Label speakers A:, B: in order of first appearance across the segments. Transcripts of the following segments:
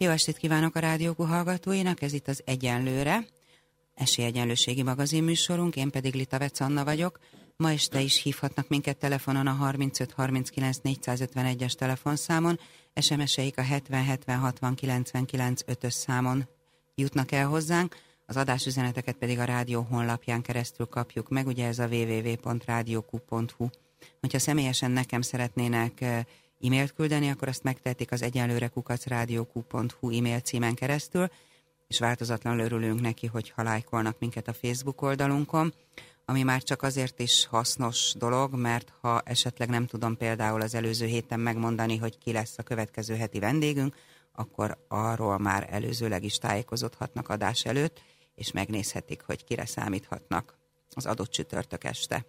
A: Jó estét kívánok a Rádió hallgatóinak, ez itt az Egyenlőre, esélyegyenlőségi magazinműsorunk, én pedig Litavec Anna vagyok. Ma este is hívhatnak minket telefonon a 35 39 451-es telefonszámon, SMS-eik a 70 70 60 99 5-ös számon jutnak el hozzánk, az adásüzeneteket pedig a rádió honlapján keresztül kapjuk meg, ugye ez a www.radioq.hu. Hogyha személyesen nekem szeretnének e-mailt küldeni, akkor azt megtehetik az egyenlőre@radioq.hu e-mail címen keresztül, és változatlanul örülünk neki, hogyha lájkolnak minket a Facebook oldalunkon, ami már csak azért is hasznos dolog, mert ha esetleg nem tudom például az előző héten megmondani, hogy ki lesz a következő heti vendégünk, akkor arról már előzőleg is tájékozódhatnak adás előtt, és megnézhetik, hogy kire számíthatnak az adott csütörtök este.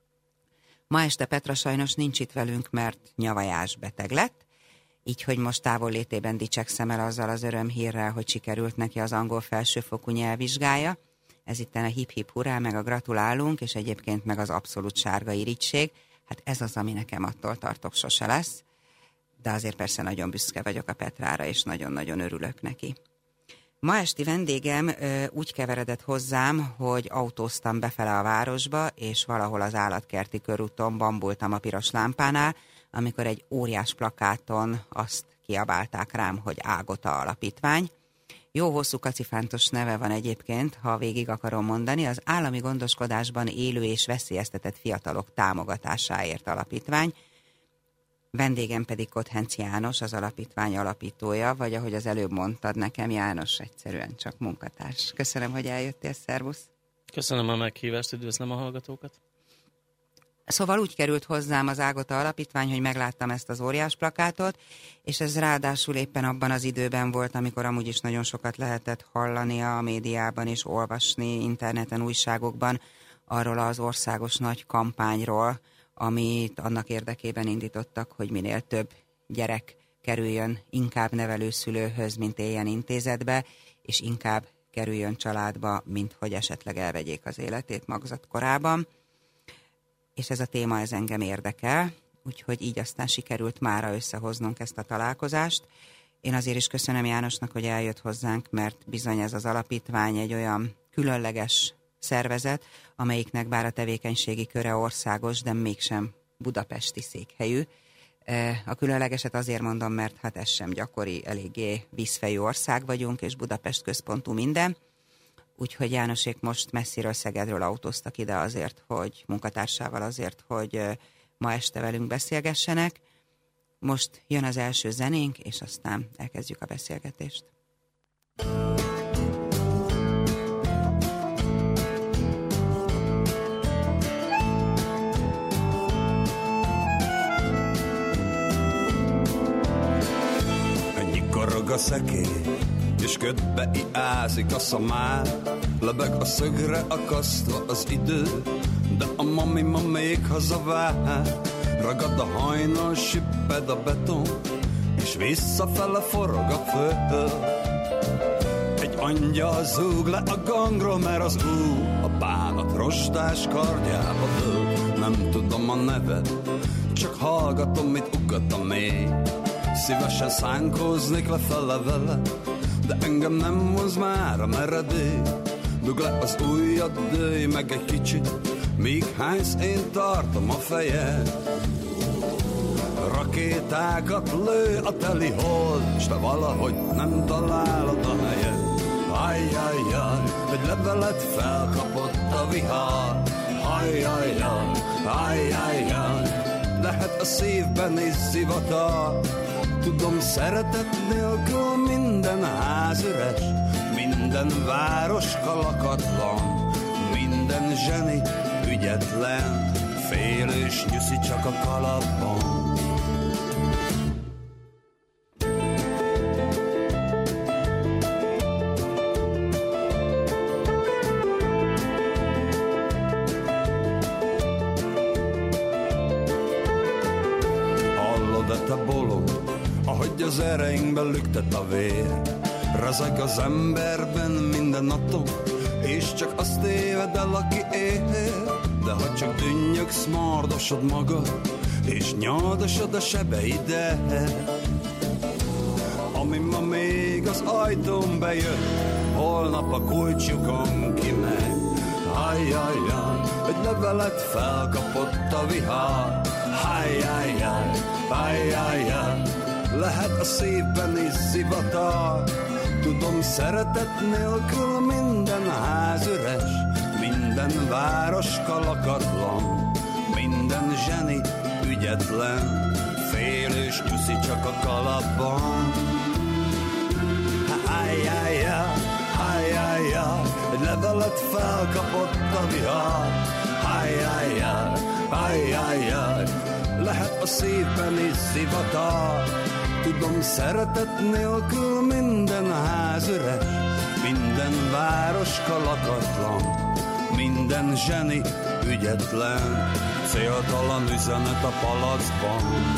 A: Ma este Petra sajnos nincs itt velünk, mert nyavajás beteg lett, így hogy most távollétében dicsekszem el azzal az örömhírrel, hogy sikerült neki az angol felsőfokú nyelvvizsgája. Ez itten a hip-hip hurrá, meg a gratulálunk, és egyébként meg az abszolút sárga irigység. Hát ez az, ami nekem attól tartok sose lesz, de azért persze nagyon büszke vagyok a Petrára, és nagyon-nagyon örülök neki. Ma esti vendégem úgy keveredett hozzám, hogy autóztam befele a városba, és valahol az állatkerti körúton bambultam a piros lámpánál, amikor egy óriás plakáton azt kiabálták rám, hogy Ágota Alapítvány. Jó hosszú kacifántos neve van egyébként, ha végig akarom mondani, az állami gondoskodásban élő és veszélyeztetett fiatalok támogatásáért alapítvány. Vendégem pedig Kothenc János, az alapítvány alapítója, vagy ahogy az előbb mondtad nekem, János, egyszerűen csak munkatárs. Köszönöm, hogy eljöttél, szervusz.
B: Köszönöm a meghívást, üdvözlöm a hallgatókat.
A: Szóval úgy került hozzám az Ágota Alapítvány, hogy megláttam ezt az óriás plakátot, és ez ráadásul éppen abban az időben volt, amikor amúgy is nagyon sokat lehetett hallani a médiában és olvasni interneten, újságokban arról az országos nagy kampányról, amit annak érdekében indítottak, hogy minél több gyerek kerüljön inkább nevelőszülőhöz, mint éljen intézetbe, és inkább kerüljön családba, mint hogy esetleg elvegyék az életét magzatkorában. És ez a téma, ez engem érdekel, úgyhogy így aztán sikerült mára összehoznunk ezt a találkozást. Én azért is köszönöm Jánosnak, hogy eljött hozzánk, mert bizony ez az alapítvány egy olyan különleges szervezet, amelyiknek bár a tevékenységi köre országos, de mégsem budapesti székhelyű. A különlegeset azért mondom, mert hát ez sem gyakori, eléggé vízfejű ország vagyunk, és Budapest központú minden. Úgyhogy Jánosék most messziről, Szegedről autóztak ide azért, hogy munkatársával azért, hogy ma este velünk beszélgessenek. Most jön az első zenénk, és aztán elkezdjük a beszélgetést.
C: Korog a szekély, és ködbe iázik a szamár, lebeg a szögre akasztva az idő, de a mami ma még hazavár. Ragad a hajnal, sipped a beton, és visszafele forog a föld. Egy angyal zúg le a gangról, mert az a bánat rostás kardjába dől. Nem tudom a nevet, csak hallgatom, mit ugat a mély. Szívesen szánkóznék lefele vele, de engem nem vonz már a meredély. Dugd le az ujjad, dőj meg egy kicsit, míg hánysz, én tartom a fejed. Rakétákat lő a teli hold, s te valahogy nem találod a helyed. Ajjajjaj, egy levelet felkapott a vihar. Ajjajjaj, ajjajjaj, lehet a szívben is zivatar. Tudom, szeretet nélkül minden ház üres, minden város kalakatlan, minden zseni ügyetlen, félős nyuszi csak a kalapban. Hallod-e te bolond, ahogy az ereinkben lüktet a vér? Rezeg az emberben minden atom, és csak azt téved el, aki él. De ha csak dünnyögsz, mardosod magad, és nyaldosod a sebeidet. Ami ma még amíg az ajtón bejött, holnap a kulcsukon kimegy. Ajjajjaj, egy levelet felkapott a vihar. Ajjajjaj, ajjajjaj, lehet a szívben is zivatar. Tudom, szeretet nélkül minden ház üres, minden városka lakatlan, minden zseni ügyetlen, félős nyuszi csak a kalapban. Ajjajjaj, ajjajjaj, egy levelet felkapott a vihar. Ajjajjaj, ajjajjaj, lehet a szívben is zivatar. Tudom, szeretet nélkül minden ház üres, minden városka lakatlan, minden zseni ügyetlen, céltalan üzenet a palacban.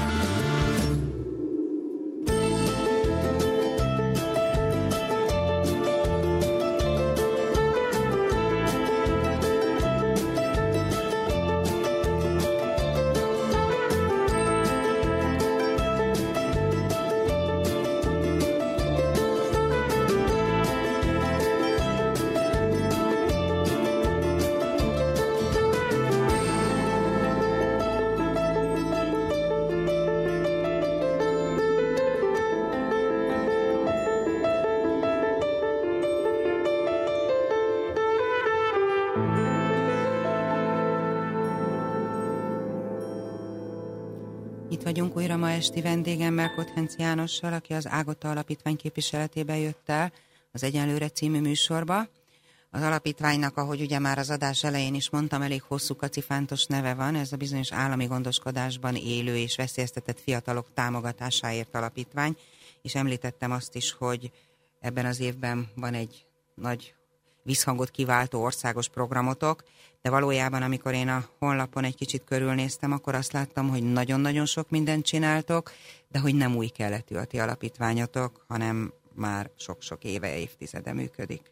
A: Itt vagyunk újra ma esti vendégemmel, Kothenc Jánossal, aki az Ágota Alapítvány képviseletében jött el az Egyenlőre című műsorba. Az alapítványnak, ahogy ugye már az adás elején is mondtam, elég hosszú kacifántos neve van, ez a bizonyos állami gondoskodásban élő és veszélyeztetett fiatalok támogatásáért alapítvány, és említettem azt is, hogy ebben az évben van egy nagy visszhangot kiváltó országos programotok, de valójában, amikor én a honlapon egy kicsit körülnéztem, akkor azt láttam, hogy nagyon-nagyon sok mindent csináltok, de hogy nem új keletű a ti alapítványotok, hanem már sok-sok éve, évtizede működik.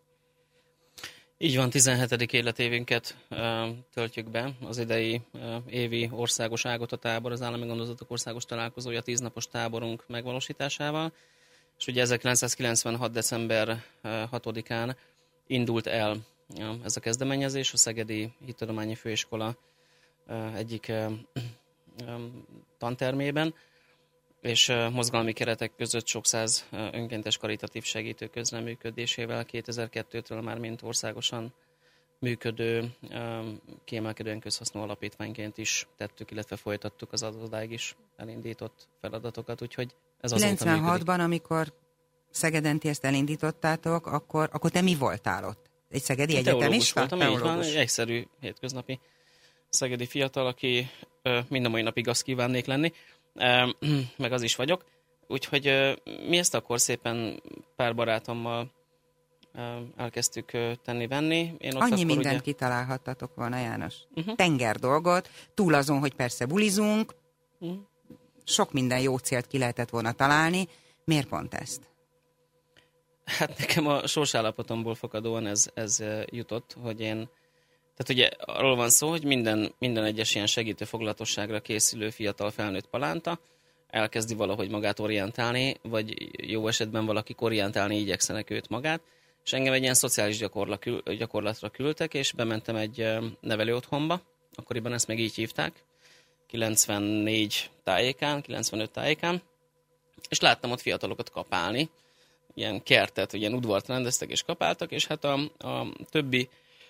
B: Így van, 17. életévünket töltjük be. Az idei évi országos Ágota tábor, az állami gondozatok országos találkozója 10 napos táborunk megvalósításával. És ugye 1996. december 6-án indult el ez a kezdeményezés a Szegedi Hittudományi Főiskola egyik tantermében, és mozgalmi keretek között sok száz önkéntes karitatív segítő közreműködésével 2002-től már mint országosan működő, kiemelkedően közhasznú alapítványként is tettük, illetve folytattuk az odáig is elindított feladatokat, úgyhogy ez azóta működik.
A: 96-ban, amikor Szegeden ti ezt elindítottátok, akkor te mi voltál ott? Egy szegedi egyetemista?
B: Voltam, így van, egy egyszerű hétköznapi szegedi fiatal, aki mind a mai napig azt kívánnék lenni, meg az is vagyok. Úgyhogy mi ezt akkor szépen pár barátommal elkezdtük tenni-venni.
A: Annyi mindent kitalálhattatok volna, János. Tenger dolgot, túl azon, hogy persze bulizunk, sok minden jó célt ki lehetett volna találni. Miért pont ezt?
B: Hát nekem a sorsállapotomból fakadóan ez jutott, hogy én... Tehát ugye arról van szó, hogy minden egyes ilyen segítő foglalatosságra készülő fiatal felnőtt palánta elkezdi valahogy magát orientálni, vagy jó esetben valakik orientálni igyekszenek őt magát, és engem egy ilyen szociális gyakorlatra küldtek, és bementem egy nevelő otthonba, akkoriban ezt még így hívták, 94 tájékán, 95 tájékán, és láttam ott fiatalokat kapálni, ilyen kertet, ilyen udvart rendeztek és kapáltak, és hát a többi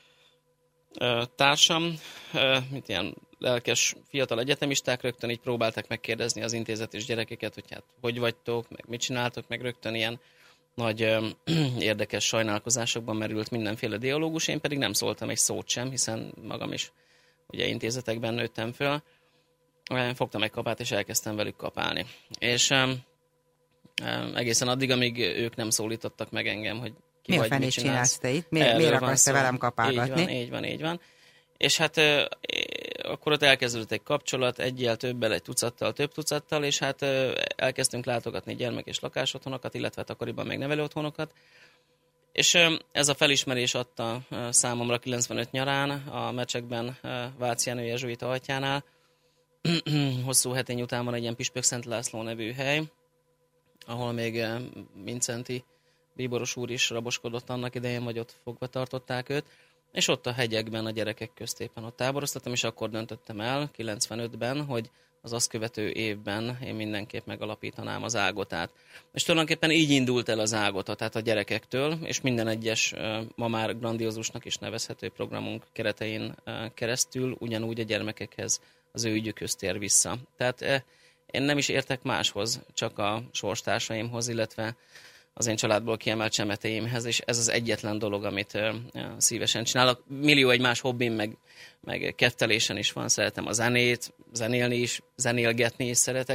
B: társam, mint ilyen lelkes fiatal egyetemisták rögtön így próbálták megkérdezni az intézetes gyerekeket, hogy hát hogy vagytok, meg mit csináltok, meg rögtön ilyen nagy érdekes sajnálkozásokban merült mindenféle dialógus, én pedig nem szóltam egy szót sem, hiszen magam is ugye intézetekben nőttem föl. Fogtam egy kapát, és elkezdtem velük kapálni. És egészen addig, amíg ők nem szólítottak meg engem, hogy ki vagy, mit csinálsz
A: te itt? Miért akarsz te velem kapálgatni?
B: Így van. És hát akkor ott elkezdődött egy kapcsolat, egyel többel, egy tucattal, több tucattal, és hát elkezdtünk látogatni gyermek- és lakásotthonokat, illetve hát akkoriban még nevelő otthonokat. És ez a felismerés adta számomra 95 nyarán a Mecsekben Váci Jenő jezsuita atyánál. Hosszú hetény után van egy ilyen Püspök Szent László nevű hely, ahol még Mincenti bíboros úr is raboskodott annak idején, vagy ott fogva tartották őt, és ott a hegyekben a gyerekek közt éppen ott táboroztattam, és akkor döntöttem el 95-ben, hogy az azt követő évben én mindenképp megalapítanám az Ágotát. És tulajdonképpen így indult el az Ágota, tehát a gyerekektől, és minden egyes ma már grandiózusnak is nevezhető programunk keretein keresztül ugyanúgy a gyermekekhez, az ő ügyükhöz tér vissza. Tehát én nem is értek máshoz, csak a sorstársaimhoz, illetve az én családból kiemelt csemetéimhez, és ez az egyetlen dolog, amit szívesen csinálok. Millió egy más hobbim, meg kettelésen is van, szeretem a zenét, zenélni is, zenélgetni is szeretek,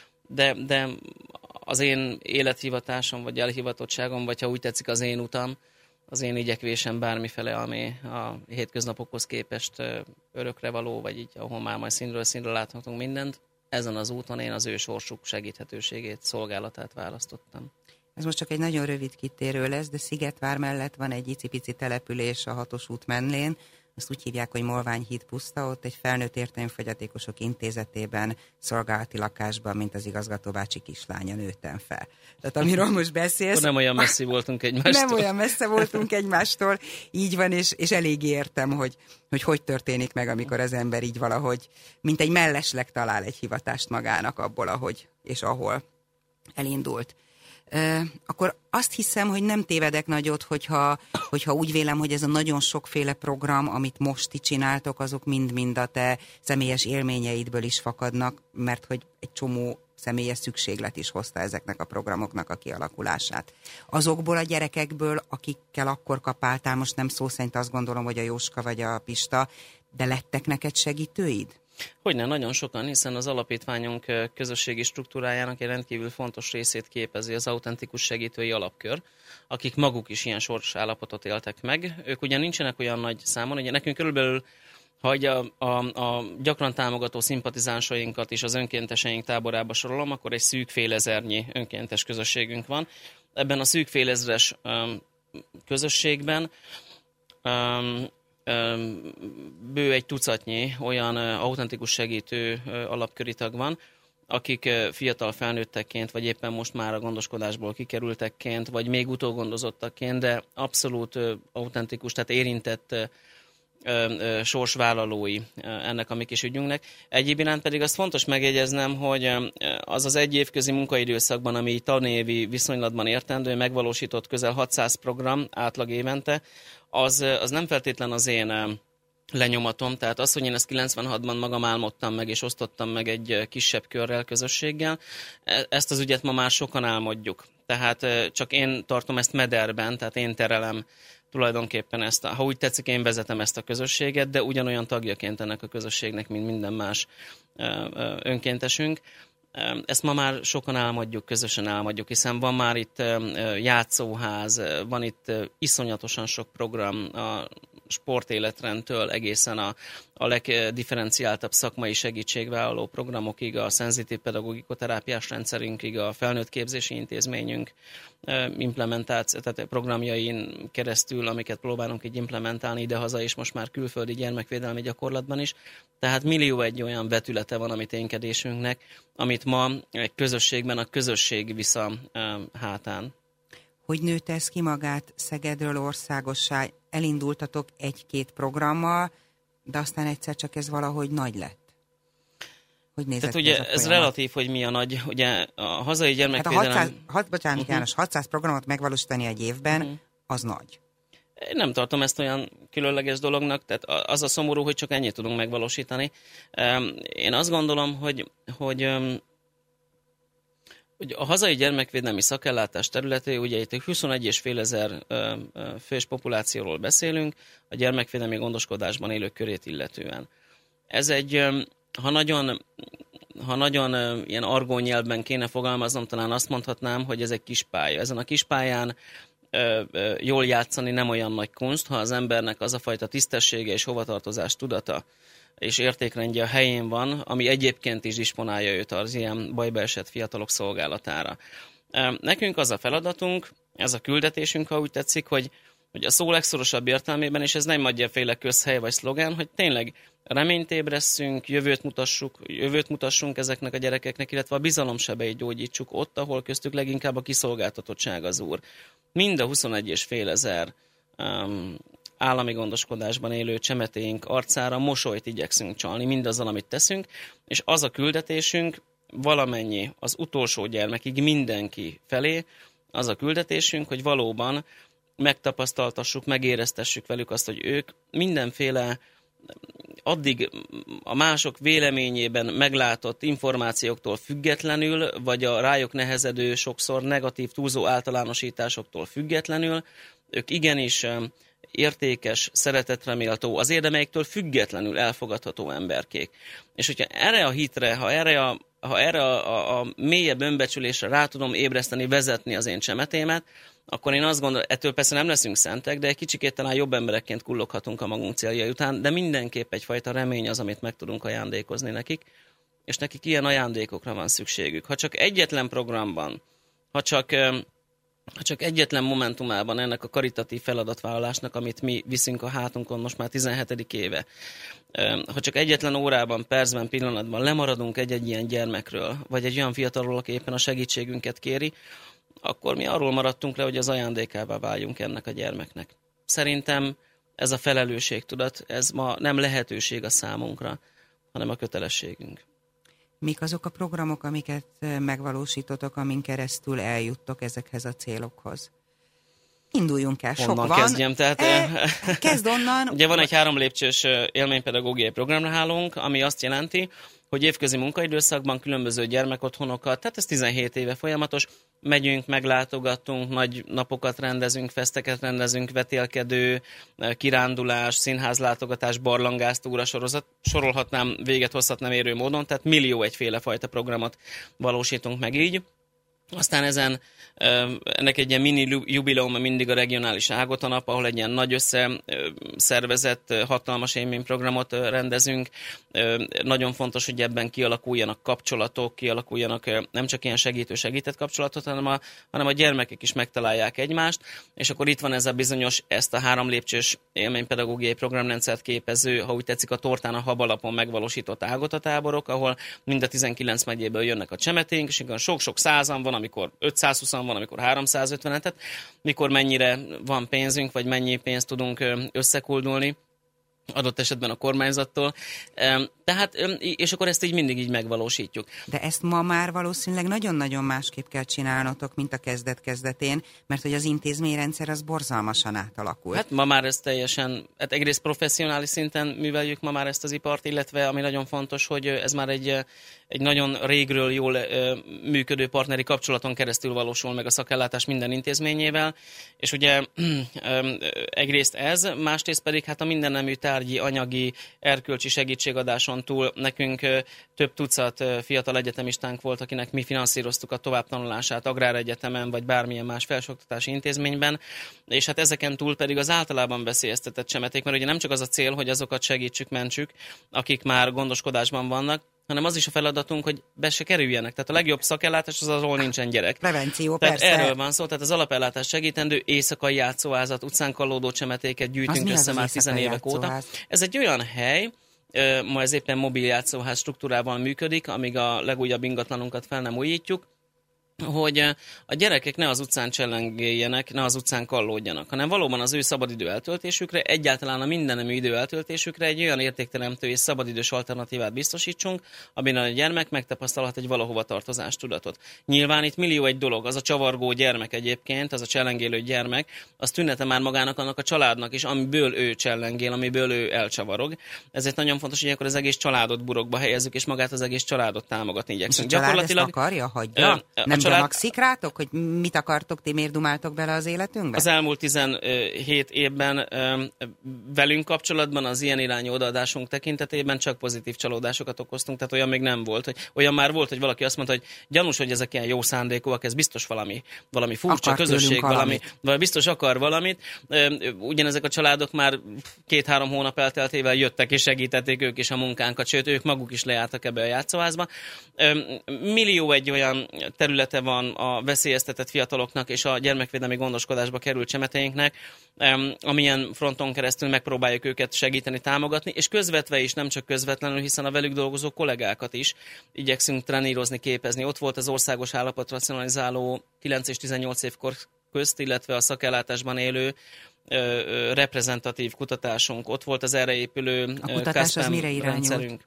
B: de az én élethivatásom, vagy elhivatottságom, vagy ha úgy tetszik az én utam, az én igyekvésem bármifele, ami a hétköznapokhoz képest örökre való, vagy így, ahol már majd színről színre láthatunk mindent, ezen az úton én az ő sorsuk segíthetőségét, szolgálatát választottam.
A: Ez most csak egy nagyon rövid kitérő lesz, de Szigetvár mellett van egy icipici település a 6-os út mellén, azt úgy hívják, hogy Molványhíd puszta, ott egy felnőtt értelmfogyatékosok intézetében, szolgálati lakásban, mint az igazgatóbácsi kislánya nőttem fel. Tehát amiről most beszélsz...
B: Nem olyan messzi voltunk egymástól.
A: Nem olyan messze voltunk egymástól, így van, és elég értem, hogy történik meg, amikor az ember így valahogy, mint egy mellesleg talál egy hivatást magának abból, ahogy és ahol elindult. Akkor azt hiszem, hogy nem tévedek nagyot, hogyha úgy vélem, hogy ez a nagyon sokféle program, amit most ti csináltok, azok mind-mind a te személyes élményeidből is fakadnak, mert hogy egy csomó személyes szükséglet is hozta ezeknek a programoknak a kialakulását. Azokból a gyerekekből, akikkel akkor kapáltál, most nem szó szerint azt gondolom, hogy a Jóska vagy a Pista, de lettek neked segítőid?
B: Hogyne, nagyon sokan, hiszen az alapítványunk közösségi struktúrájának egy rendkívül fontos részét képezi az autentikus segítői alapkör, akik maguk is ilyen sorsállapotot éltek meg. Ők ugyan nincsenek olyan nagy számon, ugye nekünk körülbelül, ha a gyakran támogató szimpatizánsainkat is az önkénteseink táborába sorolom, akkor egy szűk félezernyi önkéntes közösségünk van. Ebben a szűk félezres közösségben bő egy tucatnyi olyan autentikus segítő alapköri tag van, akik fiatal felnőttekként, vagy éppen most már a gondoskodásból kikerültekként, vagy még utógondozottakként, de abszolút autentikus, tehát érintett sorsvállalói ennek a mi kis ügyünknek. Egyéb iránt pedig azt fontos megjegyeznem, hogy az egy évközi munkaidőszakban, ami tanévi viszonylatban értendő, megvalósított közel 600 program átlag évente, az nem feltétlen az én lenyomatom, tehát az, hogy én ezt 96-ban magam álmodtam meg, és osztottam meg egy kisebb körrel, közösséggel, ezt az ügyet ma már sokan álmodjuk. Tehát csak én tartom ezt mederben, tehát én terelem tulajdonképpen ezt, ha úgy tetszik, én vezetem ezt a közösséget, de ugyanolyan tagjaként ennek a közösségnek, mint minden más önkéntesünk. Ezt ma már sokan álmodjuk, közösen álmodjuk, hiszen van már itt játszóház, van itt iszonyatosan sok program, a sportéletrendtől egészen a legdifferenciáltabb szakmai segítségvállaló programokig, a szenzitív pedagogikoterápiás rendszerünkig, a felnőtt képzési intézményünk tehát programjain keresztül, amiket próbálunk így implementálni idehaza, és most már külföldi gyermekvédelmi gyakorlatban is. Tehát millió egy olyan vetülete van a mi ténykedésünknek, amit ma egy közösségben a közösség visz a hátán.
A: Hogy nőtt ez ki magát Szegedről országossá? Elindultatok egy-két programmal, de aztán egyszer csak ez valahogy nagy lett. Hogy nézett
B: tehát ugye ez relatív, hogy mi a nagy, ugye a hazai gyermekvédelem...
A: Bocsánat, János, 600 programot megvalósítani egy évben, az nagy.
B: Én nem tartom ezt olyan különleges dolognak, tehát az a szomorú, hogy csak ennyit tudunk megvalósítani. Én azt gondolom, hogy a hazai gyermekvédelmi szakellátás területé, ugye itt 21,5 ezer fős populációról beszélünk, a gyermekvédelmi gondoskodásban élők körét illetően. Ez egy, ha nagyon ilyen argón nyelvben kéne fogalmaznom, talán azt mondhatnám, hogy ez egy kis pálya. Ezen a kis pályán jól játszani nem olyan nagy kunst, ha az embernek az a fajta tisztessége és hovatartozás tudata és értékrendje a helyén van, ami egyébként is disponálja őt az ilyen bajba esett fiatalok szolgálatára. Nekünk az a feladatunk, ez a küldetésünk, ha úgy tetszik, hogy a szó legszorosabb értelmében, és ez nem Magyár-féle közhely vagy szlogán, hogy tényleg reményt ébresszünk, jövőt mutassunk ezeknek a gyerekeknek, illetve a bizalomsebeit gyógyítsuk ott, ahol köztük leginkább a kiszolgáltatottság az úr. Mind a 21.500 állami gondoskodásban élő csemetéink arcára mosolyt igyekszünk csalni mindazzal, amit teszünk, és az a küldetésünk valamennyi, az utolsó gyermekig mindenki felé, az a küldetésünk, hogy valóban megtapasztaltassuk, megéreztessük velük azt, hogy ők mindenféle addig a mások véleményében meglátott információktól függetlenül, vagy a rájuk nehezedő, sokszor negatív, túlzó általánosításoktól függetlenül, ők igenis értékes, szeretetre méltó, az érdemeiktől függetlenül elfogadható emberkék. És hogyha erre a hitre, ha erre a mélyebb önbecsülésre rá tudom ébreszteni, vezetni az én csemetémet, akkor én azt gondolom, ettől persze nem leszünk szentek, de egy kicsikét talán jobb emberekként kulloghatunk a magunk céljai után, de mindenképp egyfajta remény az, amit meg tudunk ajándékozni nekik, és nekik ilyen ajándékokra van szükségük. Ha csak egyetlen programban, ha csak egyetlen momentumában ennek a karitatív feladatvállalásnak, amit mi viszünk a hátunkon most már 17. éve, ha csak egyetlen órában, percben, pillanatban lemaradunk egy-egy ilyen gyermekről, vagy egy olyan fiatalról, aki éppen a segítségünket kéri, akkor mi arról maradtunk le, hogy az ajándékává váljunk ennek a gyermeknek. Szerintem ez a felelősségtudat, ez ma nem lehetőség a számunkra, hanem a kötelességünk.
A: Mik azok a programok, amiket megvalósítotok, amin keresztül eljuttok ezekhez a célokhoz? Induljunk el, sok
B: onnan
A: van.
B: Kezdjem, tehát,
A: kezd onnan.
B: Ugye van egy 3 lépcsős élménypedagógiai programnálunk, ami azt jelenti, hogy évközi munkaidőszakban különböző gyermekotthonokat, tehát ez 17 éve folyamatos, megyünk, meglátogatunk, nagy napokat rendezünk, feszteket rendezünk, vetélkedő, kirándulás, színházlátogatás, barlangásztúra sorozat, sorolhatnám, véget hozhatnám érő módon, tehát millió egyféle fajta programot valósítunk meg így. Aztán ennek egy ilyen mini jubileum mindig a regionális Ágota-nap, ahol egy ilyen nagy összeszervezett, hatalmas élményprogramot rendezünk. Nagyon fontos, hogy ebben kialakuljanak kapcsolatok, kialakuljanak nem csak ilyen segített kapcsolatot, hanem a gyermekek is megtalálják egymást, és akkor itt van ez a bizonyos, ezt a 3 lépcsős élménypedagógiai programrendszert képező, ha úgy tetszik, a tortán a habalapon megvalósított Ágota táborok, ahol mind a 19 megyéből jönnek a csemeténk, és sok-sok százan van, amikor 520 van, amikor 350, tehát mikor mennyire van pénzünk, vagy mennyi pénzt tudunk összekuldulni, adott esetben a kormányzattól. Tehát, és akkor ezt így mindig így megvalósítjuk.
A: De ezt ma már valószínűleg nagyon-nagyon másképp kell csinálnotok, mint a kezdet-kezdetén, mert hogy az intézményrendszer az borzalmasan átalakult.
B: Hát ma már ez teljesen, egyrészt professzionális szinten műveljük ma már ezt az ipart, illetve ami nagyon fontos, hogy ez már egy nagyon régről jól működő partneri kapcsolaton keresztül valósul meg a szakellátás minden intézményével, és ugye egyrészt ez, másrészt pedig hát a mindennemű tárgyi, anyagi, erkölcsi segítségadáson túl nekünk több tucat fiatal egyetemistánk volt, akinek mi finanszíroztuk a továbbtanulását Agráregyetemen, vagy bármilyen más felsőoktatási intézményben, és hát ezeken túl pedig az általában veszélyeztetett csemeték, mert ugye nem csak az a cél, hogy azokat segítsük, mentsük, akik már gondoskodásban vannak, hanem az is a feladatunk, hogy be se kerüljenek. Tehát a legjobb szakellátás az, ahol nincsen gyerek.
A: Prevenció,
B: tehát
A: persze.
B: Erről van szó, tehát az alapellátás segítendő éjszakai játszóházat, utcán kallódó csemetéket gyűjtünk össze már 10 évek óta. Ez egy olyan hely, ma ez éppen mobil játszóház struktúrával működik, amíg a legújabb ingatlanunkat fel nem újítjuk, hogy a gyerekek ne az utcán csellengéljenek, ne az utcán kallódjanak, hanem valóban az ő szabadidő eltöltésükre, egyáltalán a mindennemű idő eltöltésükre egy olyan értékteremtő és szabadidős alternatívát biztosítsunk, amin a gyermek megtapasztalhat egy valahova tartozás tudatot. Nyilván itt millió egy dolog, az a csavargó gyermek egyébként, az a csellengélő gyermek, az tünete már magának, annak a családnak is, amiből ő csellengél, amiből ő elcsavarog. Ezért nagyon fontos, hogy akkor az egész családot burokba helyezzük, és magát az egész családot támogatni igyekszünk.
A: És a család ezt akarja, hagyja? Nem gyanakszik rátok, hogy mit akartok, ti miért dumáltok bele az életünkbe?
B: Az elmúlt 17 évben velünk kapcsolatban az ilyen irányú odaadásunk tekintetében csak pozitív csalódásokat okoztunk, tehát olyan még nem volt. Hogy olyan már volt, hogy valaki azt mondta, hogy gyanús, hogy ezek ilyen jó szándékúak, ez biztos valami furcsa
A: akar
B: közösség, vagy biztos akar valamit. Ugyanezek a családok már 2-3 hónap elteltével jöttek és segítették ők is a munkánkat, sőt, ők maguk is lejártak ebbe a játszóházba. Millió egy olyan terület üzlete van a veszélyeztetett fiataloknak és a gyermekvédelmi gondoskodásba került csemeteinknek, amilyen fronton keresztül megpróbáljuk őket segíteni, támogatni, és közvetve is, nem csak közvetlenül, hiszen a velük dolgozó kollégákat is igyekszünk trenírozni, képezni. Ott volt az országos állapotracionalizáló 9 és 18 évkor közt, illetve a szakellátásban élő reprezentatív kutatásunk. Ott volt az erre épülő
A: a kutatás az mire
B: rendszerünk.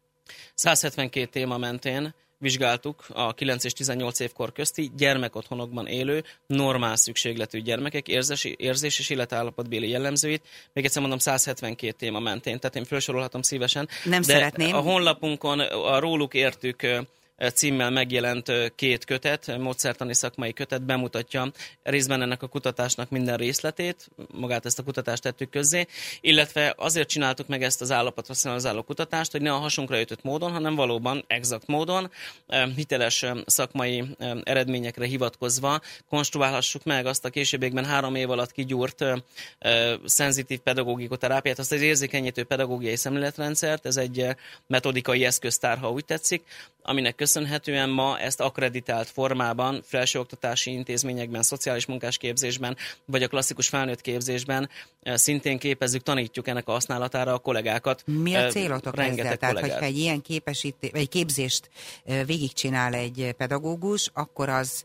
B: 172 téma mentén vizsgáltuk a 9 és 18 évkor közti gyermekotthonokban élő, normál szükségletű gyermekek érzés és életállapotbéli jellemzőit. Még egyszer mondom, 172 téma mentén, tehát én felsorolhatom szívesen.
A: Nem szeretném.
B: A honlapunkon a Róluk értük címmel megjelent 2 kötet, módszertani szakmai kötet bemutatja részben ennek a kutatásnak minden részletét, magát ezt a kutatást tettük közzé, illetve azért csináltuk meg ezt az állapotracionalizáló kutatást, hogy ne a hasunkra ütött módon, hanem valóban exakt módon, hiteles szakmai eredményekre hivatkozva konstruálhassuk meg azt a későbbiekben 3 év alatt kigyúrt szenzitív pedagógikoterápiát, azt az érzékenyítő pedagógiai szemléletrendszert, ez egy metodikai eszköztár, ha úgy tetszik, aminek köszönhetően ma ezt akkreditált formában, felsőoktatási intézményekben, szociális munkásképzésben, vagy a klasszikus felnőtt képzésben szintén képezzük, tanítjuk ennek a használatára a kollégákat.
A: Mi a célotok ezzel? Tehát,
B: kollégát.
A: hogyha egy ilyen vagy képzést végigcsinál egy pedagógus, akkor az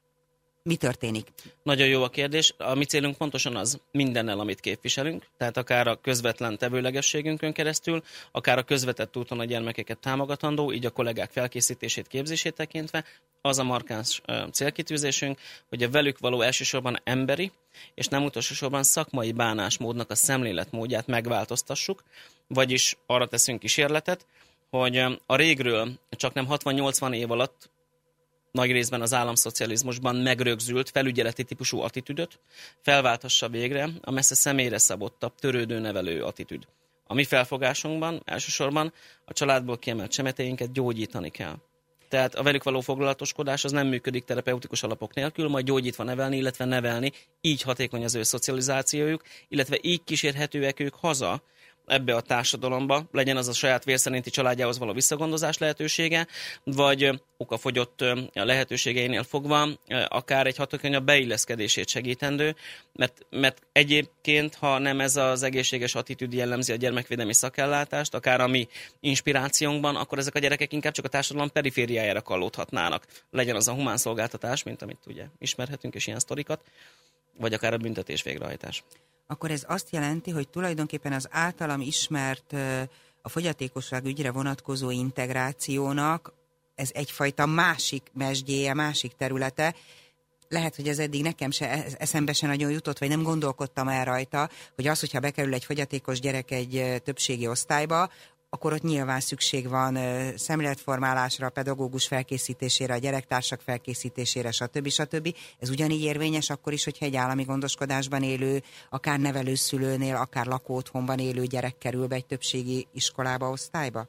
A: mi történik?
B: Nagyon jó a kérdés. A mi célunk pontosan az, mindennel, amit képviselünk, tehát akár a közvetlen tevőlegességünkön keresztül, akár a közvetett úton a gyermekeket támogatandó, így a kollégák felkészítését, képzését tekintve, az a markáns célkitűzésünk, hogy a velük való elsősorban emberi, és nem utolsó sorban szakmai bánásmódnak a szemléletmódját megváltoztassuk, vagyis arra teszünk kísérletet, hogy a régről csak nem 60-80 év alatt nagy részben az államszocializmusban megrögzült felügyeleti típusú attitűdöt felválthassa végre a messze személyre szabottabb, törődő nevelő attitűd. A mi felfogásunkban elsősorban a családból kiemelt csemeteinket gyógyítani kell. Tehát a velük való foglalatoskodás az nem működik terapeutikus alapok nélkül, majd gyógyítva nevelni, illetve nevelni, így hatékony az ő szocializációjuk, illetve így kísérhetőek ők haza, ebbe a társadalomba, legyen az a saját vérszerinti családjához való visszagondozás lehetősége, vagy okafogyott lehetőségeinél fogva akár egy hatékonyabb beilleszkedését segítendő, mert egyébként, ha nem ez az egészséges attitűd jellemzi a gyermekvédelmi szakellátást, akár a mi inspirációnkban, akkor ezek a gyerekek inkább csak a társadalom perifériájára kallódhatnának. Legyen az a humán szolgáltatás, mint amit ugye ismerhetünk, és ilyen sztorikat, vagy akár a büntetés végrehajtás.
A: Akkor ez azt jelenti, hogy tulajdonképpen az általam ismert a fogyatékosság ügyre vonatkozó integrációnak ez egyfajta másik mesdjéje, másik területe. Lehet, hogy ez eddig nekem eszembe se nagyon jutott, vagy nem gondolkodtam el rajta, hogy az, hogyha bekerül egy fogyatékos gyerek egy többségi osztályba, akkor ott nyilván szükség van szemléletformálásra, a pedagógus felkészítésére, a gyerektársak felkészítésére, stb. Ez ugyanígy érvényes akkor is, hogyha egy állami gondoskodásban élő, akár nevelőszülőnél, akár lakóotthonban élő gyerek kerül be egy többségi iskolába, osztályba?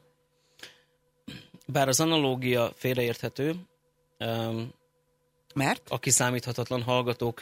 B: Bár az analógia félreérthető,
A: mert?
B: A kiszámíthatatlan hallgatók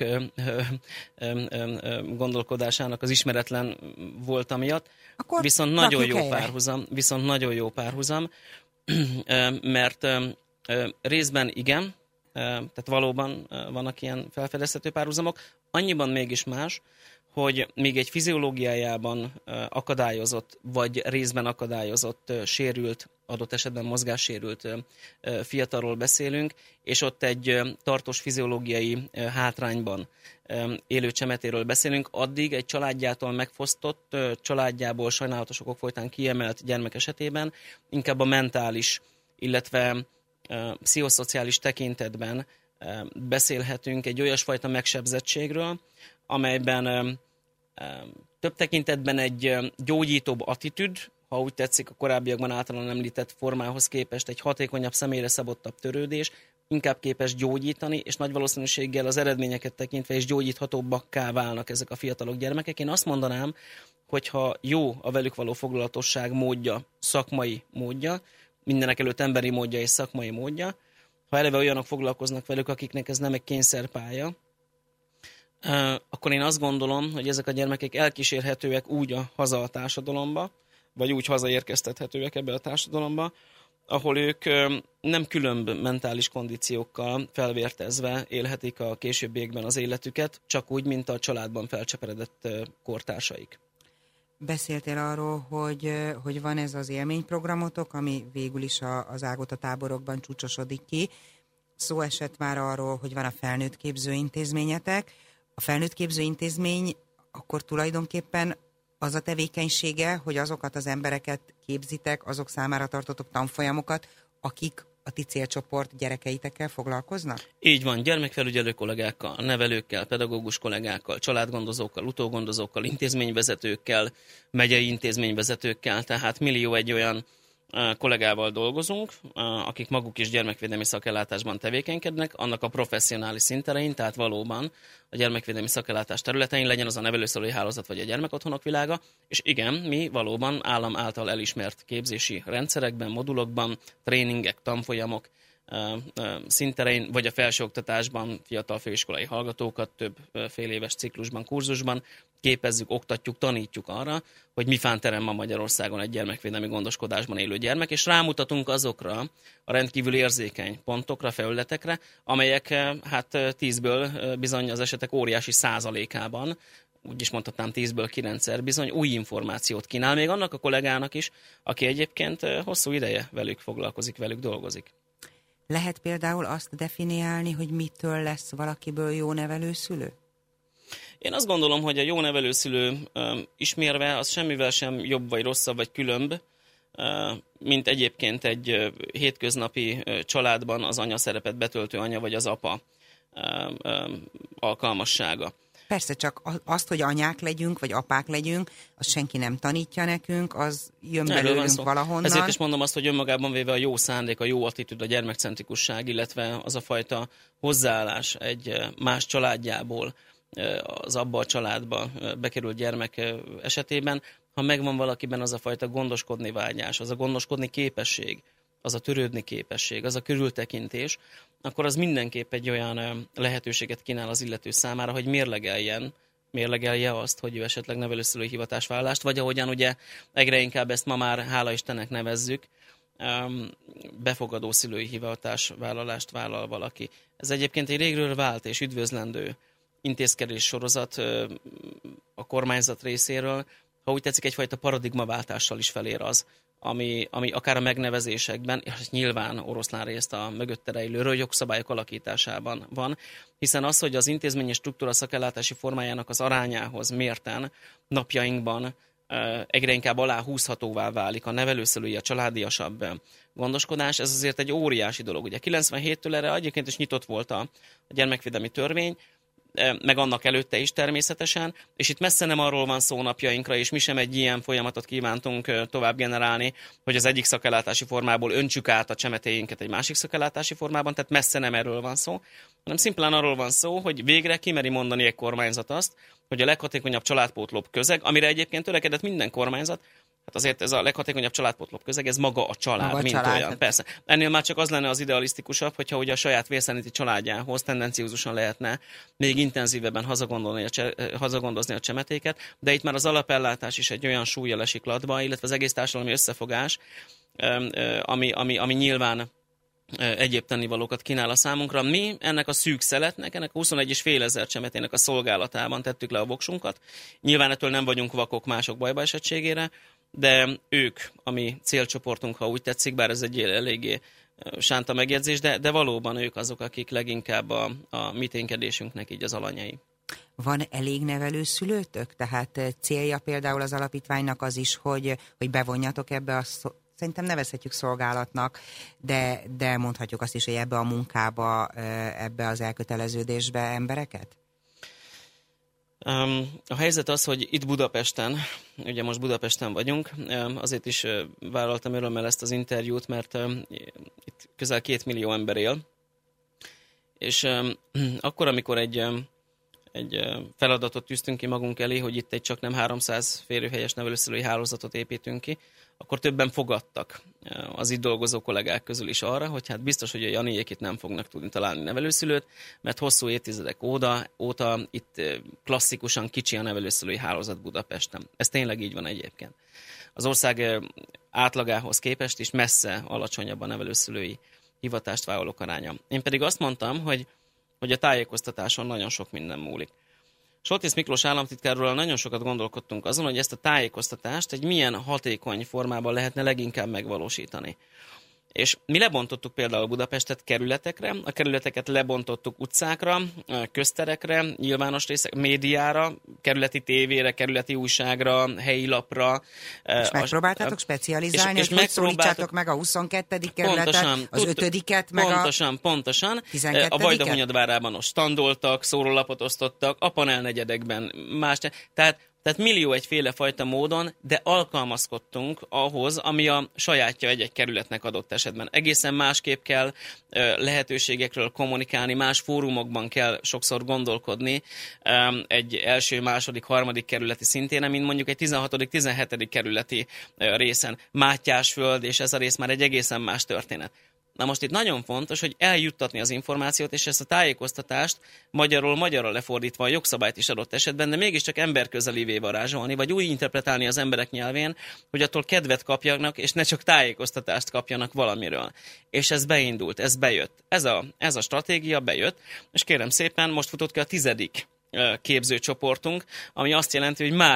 B: gondolkodásának az ismeretlen volt amiatt.
A: Akkor
B: viszont nagyon jó párhuzam, mert részben igen, tehát valóban vannak ilyen felfedezhető párhuzamok, annyiban mégis más, hogy még egy fiziológiájában akadályozott, vagy részben akadályozott, sérült, adott esetben mozgássérült fiatalról beszélünk, és ott egy tartós fiziológiai hátrányban élő csemetéről beszélünk, addig egy családjától megfosztott, családjából sajnálatos okok folytán kiemelt gyermek esetében inkább a mentális, illetve pszichoszociális tekintetben beszélhetünk egy olyasfajta megsebzettségről, amelyben több tekintetben egy gyógyítóbb attitűd, ha úgy tetszik, a korábbiakban általán említett formához képest egy hatékonyabb, személyre szabottabb törődés, inkább képes gyógyítani, és nagy valószínűséggel az eredményeket tekintve is gyógyíthatóbbakká válnak ezek a fiatalok, gyermekek. Én azt mondanám, hogyha jó a velük való foglalatosság módja, szakmai módja, mindenek előtt emberi módja és szakmai módja, ha eleve olyanok foglalkoznak velük, akiknek ez nem egy kényszerpálya, akkor én azt gondolom, hogy ezek a gyermekek elkísérhetőek úgy haza a társadalomba, vagy úgy hazaérkeztethetőek ebbe a társadalomba, ahol ők nem különb mentális kondíciókkal felvértezve élhetik a későbbiekben az életüket, csak úgy, mint a családban felcseperedett kortársaik.
A: Beszéltél arról, hogy van ez az élményprogramotok, ami végül is az Ágota táborokban csúcsosodik ki. Szó esett már arról, hogy van a felnőtt képzőintézményetek. A felnőtt képzőintézmény akkor tulajdonképpen az a tevékenysége, hogy azokat az embereket képzitek, azok számára tartotok tanfolyamokat, akik a ti célcsoport gyerekeitekkel foglalkoznak?
B: Így van, gyermekfelügyelő kollégákkal, nevelőkkel, pedagógus kollégákkal, családgondozókkal, utógondozókkal, intézményvezetőkkel, megyei intézményvezetőkkel, tehát millió egy olyan kollégával dolgozunk, akik maguk is gyermekvédelmi szakellátásban tevékenykednek, annak a professzionális szinterein, tehát valóban a gyermekvédelmi szakellátás területein, legyen az a nevelőszülői hálózat vagy a gyermekotthonok világa, és igen, mi valóban állam által elismert képzési rendszerekben, modulokban, tréningek, tanfolyamok szinterein, vagy a felsőoktatásban fiatal főiskolai hallgatókat több fél éves ciklusban, kurzusban képezzük, oktatjuk, tanítjuk arra, hogy mifán terem ma Magyarországon egy gyermekvédelmi gondoskodásban élő gyermek, és rámutatunk azokra a rendkívül érzékeny pontokra, felületekre, amelyek hát 10-ből bizony az esetek óriási százalékában, úgy is mondhatnám 10-ből 9-szer bizony új információt kínál, még annak a kollégának is, aki egyébként hosszú ideje velük foglalkozik, velük dolgozik.
A: Lehet például azt definiálni, hogy mitől lesz valakiből jó nevelőszülő?
B: Én azt gondolom, hogy a jó nevelőszülő ismérve az semmivel sem jobb, vagy rosszabb, vagy különb, mint egyébként egy hétköznapi családban az anya szerepet betöltő anya, vagy az apa alkalmassága.
A: Persze, csak azt, hogy anyák legyünk, vagy apák legyünk, azt senki nem tanítja nekünk, az jön belőlünk valahonnan.
B: Ezért is mondom azt, hogy önmagában véve a jó szándék, a jó attitűd, a gyermekcentrikusság, illetve az a fajta hozzáállás egy más családjából az abba a családba bekerült gyermek esetében, ha megvan valakiben az a fajta gondoskodni vágyás, az a gondoskodni képesség, az a törődni képesség, az a körültekintés, akkor az mindenképp egy olyan lehetőséget kínál az illető számára, hogy mérlegelje azt, hogy ő esetleg nevelőszülői hivatásvállalást, vagy ahogyan ugye egyre inkább ezt ma már hála Istennek nevezzük, befogadó szülői hivatásvállalást vállal valaki. Ez egyébként egy régről vált és üdvözlendő intézkedés sorozat a kormányzat részéről, ha úgy tetszik, egyfajta paradigmaváltással is felér az, ami akár a megnevezésekben, és nyilván oroszlán részt a mögötte rejlő jogszabályok alakításában van, hiszen az, hogy az intézményi struktúra szakellátási formájának az arányához mérten napjainkban egyre inkább aláhúzhatóvá válik a nevelőszülői, a családiasabb gondoskodás, ez azért egy óriási dolog. Ugye 97-től erre egyébként is nyitott volt a gyermekvédelmi törvény, meg annak előtte is természetesen, és itt messze nem arról van szó napjainkra, és mi sem egy ilyen folyamatot kívántunk tovább generálni, hogy az egyik szakellátási formából öntsük át a csemetéinket egy másik szakellátási formában, tehát messze nem erről van szó, hanem szimplán arról van szó, hogy végre kimeri mondani egy kormányzat azt, hogy a leghatékonyabb családpótlóbb közeg, amire egyébként törekedett minden kormányzat, hát azért ez a leghatékonyabb családpótlóbb közeg, ez maga a család, mint család. Olyan. Persze. Ennél már csak az lenne az idealisztikusabb, hogyha ugye a saját vérszerinti családjához tendenciózusan lehetne még intenzívebben hazagondozni a csemetéket, de itt már az alapellátás is egy olyan súllyal esik latba, illetve az egész társadalmi összefogás, ami nyilván egyéb tennivalókat kínál a számunkra. Mi ennek a szűk szeletnek, ennek a 21,5 ezer csemetének a szolgálatában tettük le a voksunkat. Nyilván ettől nem vagyunk vakok mások bajba esettségére, de ők, a mi célcsoportunk, ha úgy tetszik, bár ez egy eléggé sánta megjegyzés, de valóban ők azok, akik leginkább a mi ténykedésünknek így az alanyai.
A: Van elég nevelőszülőtök? Tehát célja például az alapítványnak az is, hogy bevonjatok ebbe a szerintem nevezhetjük szolgálatnak, de mondhatjuk azt is, hogy ebbe a munkába, ebbe az elköteleződésbe embereket?
B: A helyzet az, hogy itt Budapesten, ugye most Budapesten vagyunk, azért is vállaltam örömmel ezt az interjút, mert itt közel 2 millió ember él, és akkor, amikor feladatot tűztünk ki magunk elé, hogy itt egy csak nem 300 férőhelyes nevelőszülői hálózatot építünk ki, akkor többen fogadtak az itt dolgozó kollégák közül is arra, hogy hát biztos, hogy a Janiék itt nem fognak tudni találni nevelőszülőt, mert hosszú évtizedek óta itt klasszikusan kicsi a nevelőszülői hálózat Budapesten. Ez tényleg így van egyébként. Az ország átlagához képest is messze alacsonyabb a nevelőszülői hivatást vállalók aránya. Én pedig azt mondtam, hogy a tájékoztatáson nagyon sok minden múlik. Soltész Miklós államtitkárról nagyon sokat gondolkodtunk azon, hogy ezt a tájékoztatást egy milyen hatékony formában lehetne leginkább megvalósítani. És mi lebontottuk például Budapestet kerületekre, a kerületeket lebontottuk utcákra, közterekre, nyilvános részek, médiára, kerületi tévére, kerületi újságra, helyi lapra.
A: És megpróbáltátok specializálni, és hogy szólítsátok meg a 22. kerületet, az 5-et, meg
B: pontosan.
A: 12-et?
B: A Vajdahunyadvárában ott standoltak, szórólapot osztottak, a panelnegyedekben más. Tehát millió egyféle fajta módon, de alkalmazkodtunk ahhoz, ami a sajátja egy-egy kerületnek adott esetben. Egészen másképp kell lehetőségekről kommunikálni, más fórumokban kell sokszor gondolkodni egy első, második, harmadik kerületi szintén, mint mondjuk egy 16., 17. kerületi részen. Mátyásföld, és ez a rész már egy egészen más történet. Na most itt nagyon fontos, hogy eljuttatni az információt, és ezt a tájékoztatást magyarról magyarra lefordítva a jogszabályt is adott esetben, de mégiscsak emberközelivé varázsolni, vagy úgy interpretálni az emberek nyelvén, hogy attól kedvet kapjanak, és ne csak tájékoztatást kapjanak valamiről. És ez beindult, ez bejött. Ez a stratégia bejött, és kérem szépen, most futott ki a 10. képzőcsoportunk, ami azt jelenti, hogy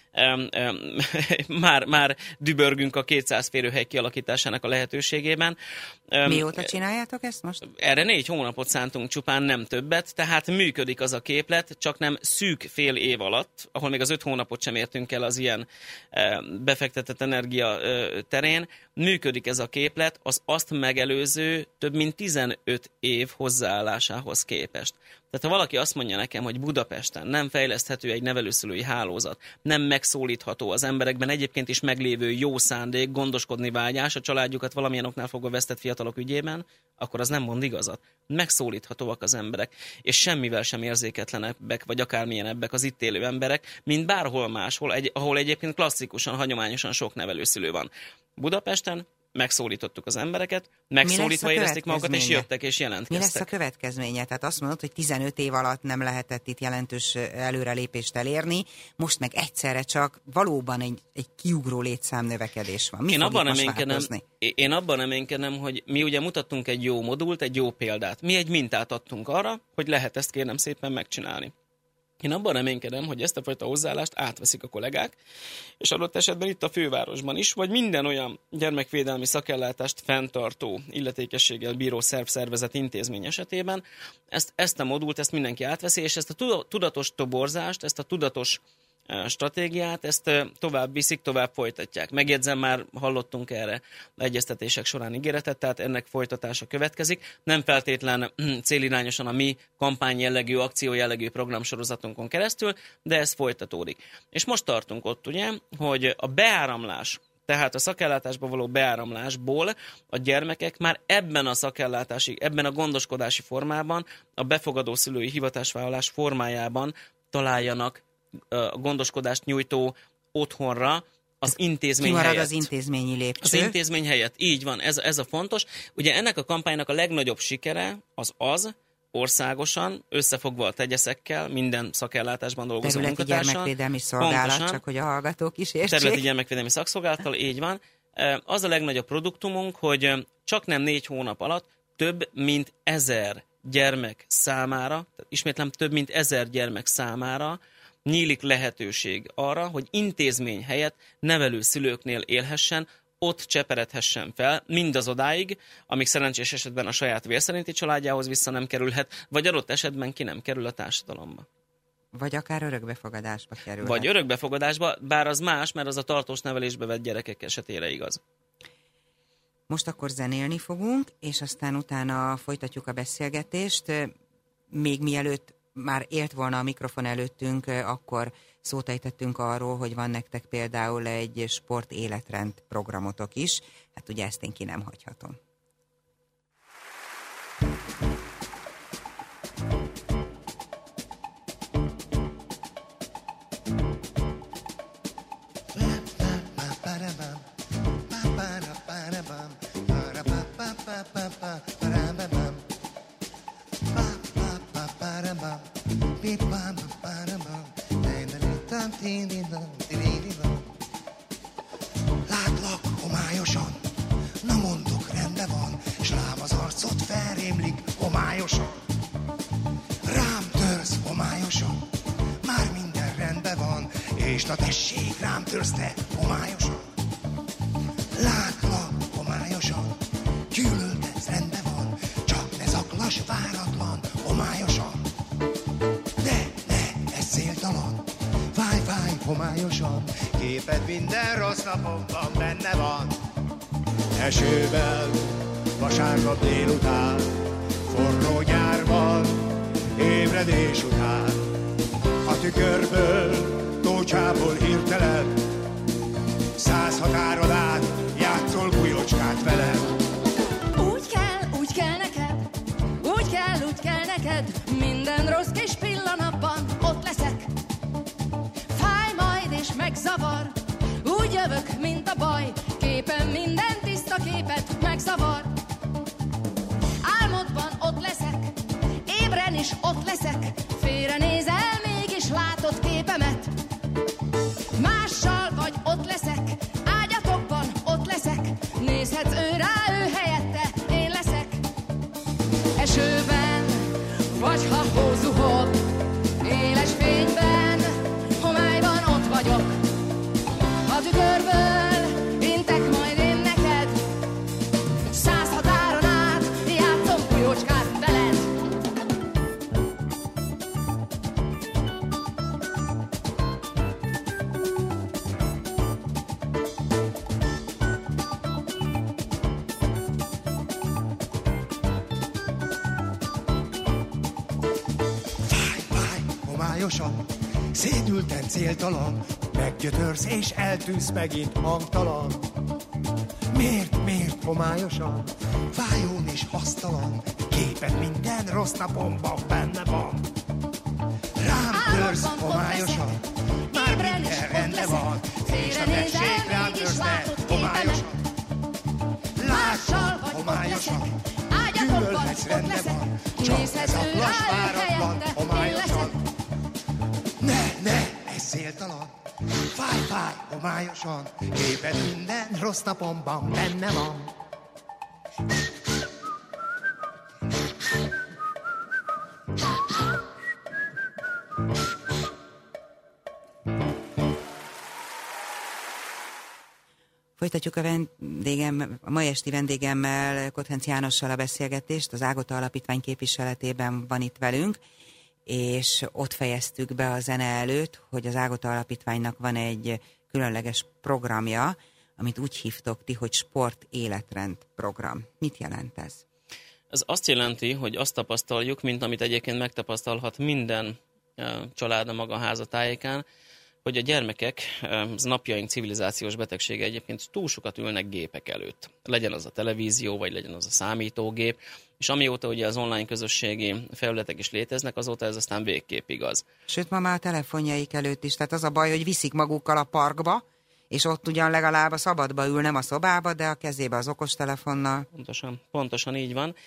B: már dübörgünk a 200 férőhely kialakításának a lehetőségében.
A: Mióta csináljátok ezt most?
B: Erre 4 hónapot szántunk csupán, nem többet, tehát működik az a képlet, csak nem szűk fél év alatt, ahol még az 5 hónapot sem értünk el az ilyen befektetett energia terén, működik ez a képlet az azt megelőző több mint 15 év hozzáállásához képest. Tehát ha valaki azt mondja nekem, hogy Budapesten nem fejleszthető egy nevelőszülői hálózat, nem megszólítható az emberekben egyébként is meglévő jó szándék, gondoskodni vágyás, a családjukat valamilyen oknál fogva vesztett fiatalok ügyében, akkor az nem mond igazat. Megszólíthatóak az emberek, és semmivel sem érzéketlenebbek, vagy akármilyenebbek az itt élő emberek, mint bárhol máshol, ahol egyébként klasszikusan, hagyományosan sok nevelőszülő van. Budapesten megszólítottuk az embereket, megszólítva érezték magukat, és jöttek és jelentkeztek.
A: Mi lesz a következménye? Tehát azt mondod, hogy 15 év alatt nem lehetett itt jelentős előrelépést elérni, most meg egyszerre csak valóban egy kiugró létszámnövekedés van.
B: Én abban reménykedem, hogy mi ugye mutattunk egy jó modult, egy jó példát. Mi egy mintát adtunk arra, hogy lehet ezt kérem szépen megcsinálni. Én abban reménykedem, hogy ezt a fajta hozzáállást átveszik a kollégák, és adott esetben itt a fővárosban is, vagy minden olyan gyermekvédelmi szakellátást fenntartó, illetékességgel bíró szervezet intézmény esetében ezt a modult, ezt mindenki átveszi, és ezt a tudatos toborzást, ezt a tudatos stratégiát, ezt tovább viszik, tovább folytatják. Megjegyzem, már hallottunk erre egyeztetések során ígéretet, tehát ennek folytatása következik. Nem feltétlen célirányosan a mi kampány jellegű, akció jellegű programsorozatunkon keresztül, de ez folytatódik. És most tartunk ott, ugye, hogy a beáramlás, tehát a szakellátásba való beáramlásból a gyermekek már ebben a gondoskodási formában, a befogadó szülői hivatásvállalás formájában találjanak a gondoskodást nyújtó otthonra az intézmény helyett.
A: Kimarad az intézményi lépcső.
B: Az intézmény helyett, így van, ez a fontos. Ugye ennek a kampánynak a legnagyobb sikere az országosan, összefogva a tegyeszekkel, minden szakellátásban dolgozó munkatársal.
A: Területi gyermekvédelmi szolgálat, pontosan, csak hogy a hallgatók is értsék.
B: Területi gyermekvédelmi szakszolgálattal, így van. Az a legnagyobb produktumunk, hogy csak nem 4 hónap alatt több mint 1000 gyermek számára, ismétlem több mint 1000 gyermek számára nyílik lehetőség arra, hogy intézmény helyett nevelőszülőknél élhessen, ott cseperedhessen fel, mindaz odáig, amíg szerencsés esetben a saját vérszerinti családjához vissza nem kerülhet, vagy adott esetben ki nem kerül a társadalomba.
A: Vagy akár örökbefogadásba kerülhet.
B: Vagy örökbefogadásba, bár az más, mert az a tartós nevelésbe vett gyerekek esetére igaz.
A: Most akkor zenélni fogunk, és aztán utána folytatjuk a beszélgetést. Még mielőtt már élt volna a mikrofon előttünk, akkor szót ejtettünk arról, hogy van nektek például egy sport életrend programotok is. Hát ugye ezt én ki nem hagyhatom.
D: Látlak homályosan, na mondok, rendben van, s rám az arcod felrémlik homályosan. Rám törsz homályosan, már minden rendben van, és na tessék, rám törsz te homályosan. Látlak homályosan, gyűlöltetsz, rendben van, csak ne zaklass váratlan homályosan. De, ez céltalan, fáj homályosan, képed minden rossz napomban benne van. Esővel, vasárnap délután, forró nyárban, ébredés után. A tükörből, tócsából hirtelen, 100 határon át, játszol bujocskát velem.
E: Úgy kell neked, minden rossz kis pillanatban ott leszek. Fáj majd és megzavar, úgy jövök, mint a baj, képen minden tiszta képet megzavar. Álmodban ott leszek, ébren is ott leszek, félrenézel, mégis látod képemet. Mással vagy ott leszek, ágyatokban ott leszek, nézhetsz ő rá, ő helyette én leszek. Esőben, vagy ha hózuhol, éles fényben, homályban ott vagyok. A tükörből intek majd én neked, 100 határon át játszom bujócskát veled.
D: Fáj, homályosan, szédülten céltalan, meggyötörsz és eltűnsz megint hangtalan. Miért homályosan, fájón és hasztalan, képed minden rossz napomban benne van. Rám törsz homályosan, már minden rendben van, és a tessék rám törsz te homályosan. Lással vagy homályosan, gyűlölhetsz, rendben van, csak ez a lass váratlan homályosan. Ne, ez céltalan, fáj, homályosan, képed minden rossz napomban benne van.
A: Folytatjuk a mai esti vendégemmel, Kothenc Jánossal a beszélgetést, az Ágota Alapítvány képviseletében van itt velünk, és ott fejeztük be a zene előtt, hogy az Ágota Alapítványnak van egy különleges programja, amit úgy hívtok ti, hogy Sport Életrend program. Mit jelent ez?
B: Ez azt jelenti, hogy azt tapasztaljuk, mint amit egyébként megtapasztalhat minden család a maga házatájékán, hogy a gyermekek, az napjaink civilizációs betegsége egyébként túl sokat ülnek gépek előtt. Legyen az a televízió, vagy legyen az a számítógép, és amióta ugye az online közösségi felületek is léteznek, azóta ez aztán végképp igaz.
A: Sőt, ma már a telefonjaik előtt is, tehát az a baj, hogy viszik magukkal a parkba, és ott ugyan legalább a szabadba ül, nem a szobába, de a kezébe az okostelefonnal.
B: Pontosan így van.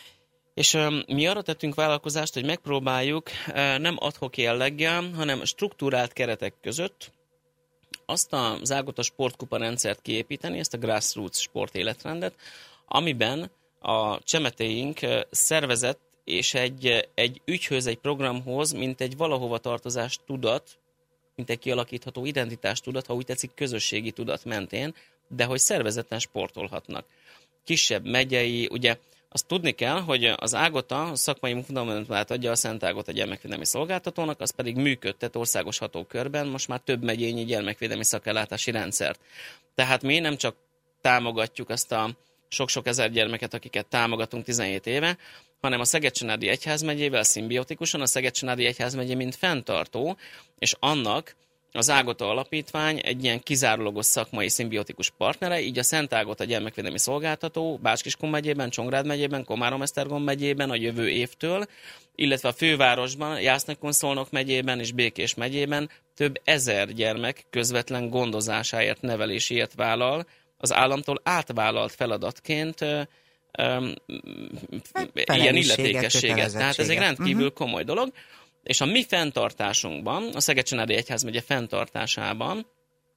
B: És mi arra tettünk vállalkozást, hogy megpróbáljuk nem ad-hoc jelleggel, hanem struktúrált keretek között azt az Ágota sportkupa rendszert kiépíteni, ezt a grassroots sportéletrendet, amiben a csemetéink szervezett és egy ügyhöz, egy programhoz, mint egy valahova tartozás tudat, mint egy kialakítható identitás tudat, ha úgy tetszik, közösségi tudat mentén, de hogy szervezetten sportolhatnak. Kisebb megyei, ugye azt tudni kell, hogy az Ágota a szakmai fundamentumát adja a Szent Ágota gyermekvédelmi szolgáltatónak, az pedig működtet országos hatókörben most már több megyényi gyermekvédelmi szakellátási rendszert. Tehát mi nem csak támogatjuk azt a sok-sok ezer gyermeket, akiket támogatunk 17 éve, hanem a Szeged-Csanádi Egyházmegyével szimbiotikusan, a Szeged-Csanádi Egyházmegyé mint fenntartó, és annak az Ágota Alapítvány egy ilyen kizárólagos szakmai szimbiotikus partnere, így a Szent Ágota gyermekvédelmi szolgáltató Bács-Kiskun megyében, Csongrád megyében, Komárom-Esztergom megyében a jövő évtől, illetve a fővárosban, Jász-Nagykun-Szolnok megyében és Békés megyében több ezer gyermek közvetlen gondozásáért, neveléséért vállal, az államtól átvállalt feladatként ilyen illetékességet. Tehát ez egy rendkívül komoly dolog. És a mi fenntartásunkban, a Szeged-Csanádi Egyházmegye fenntartásában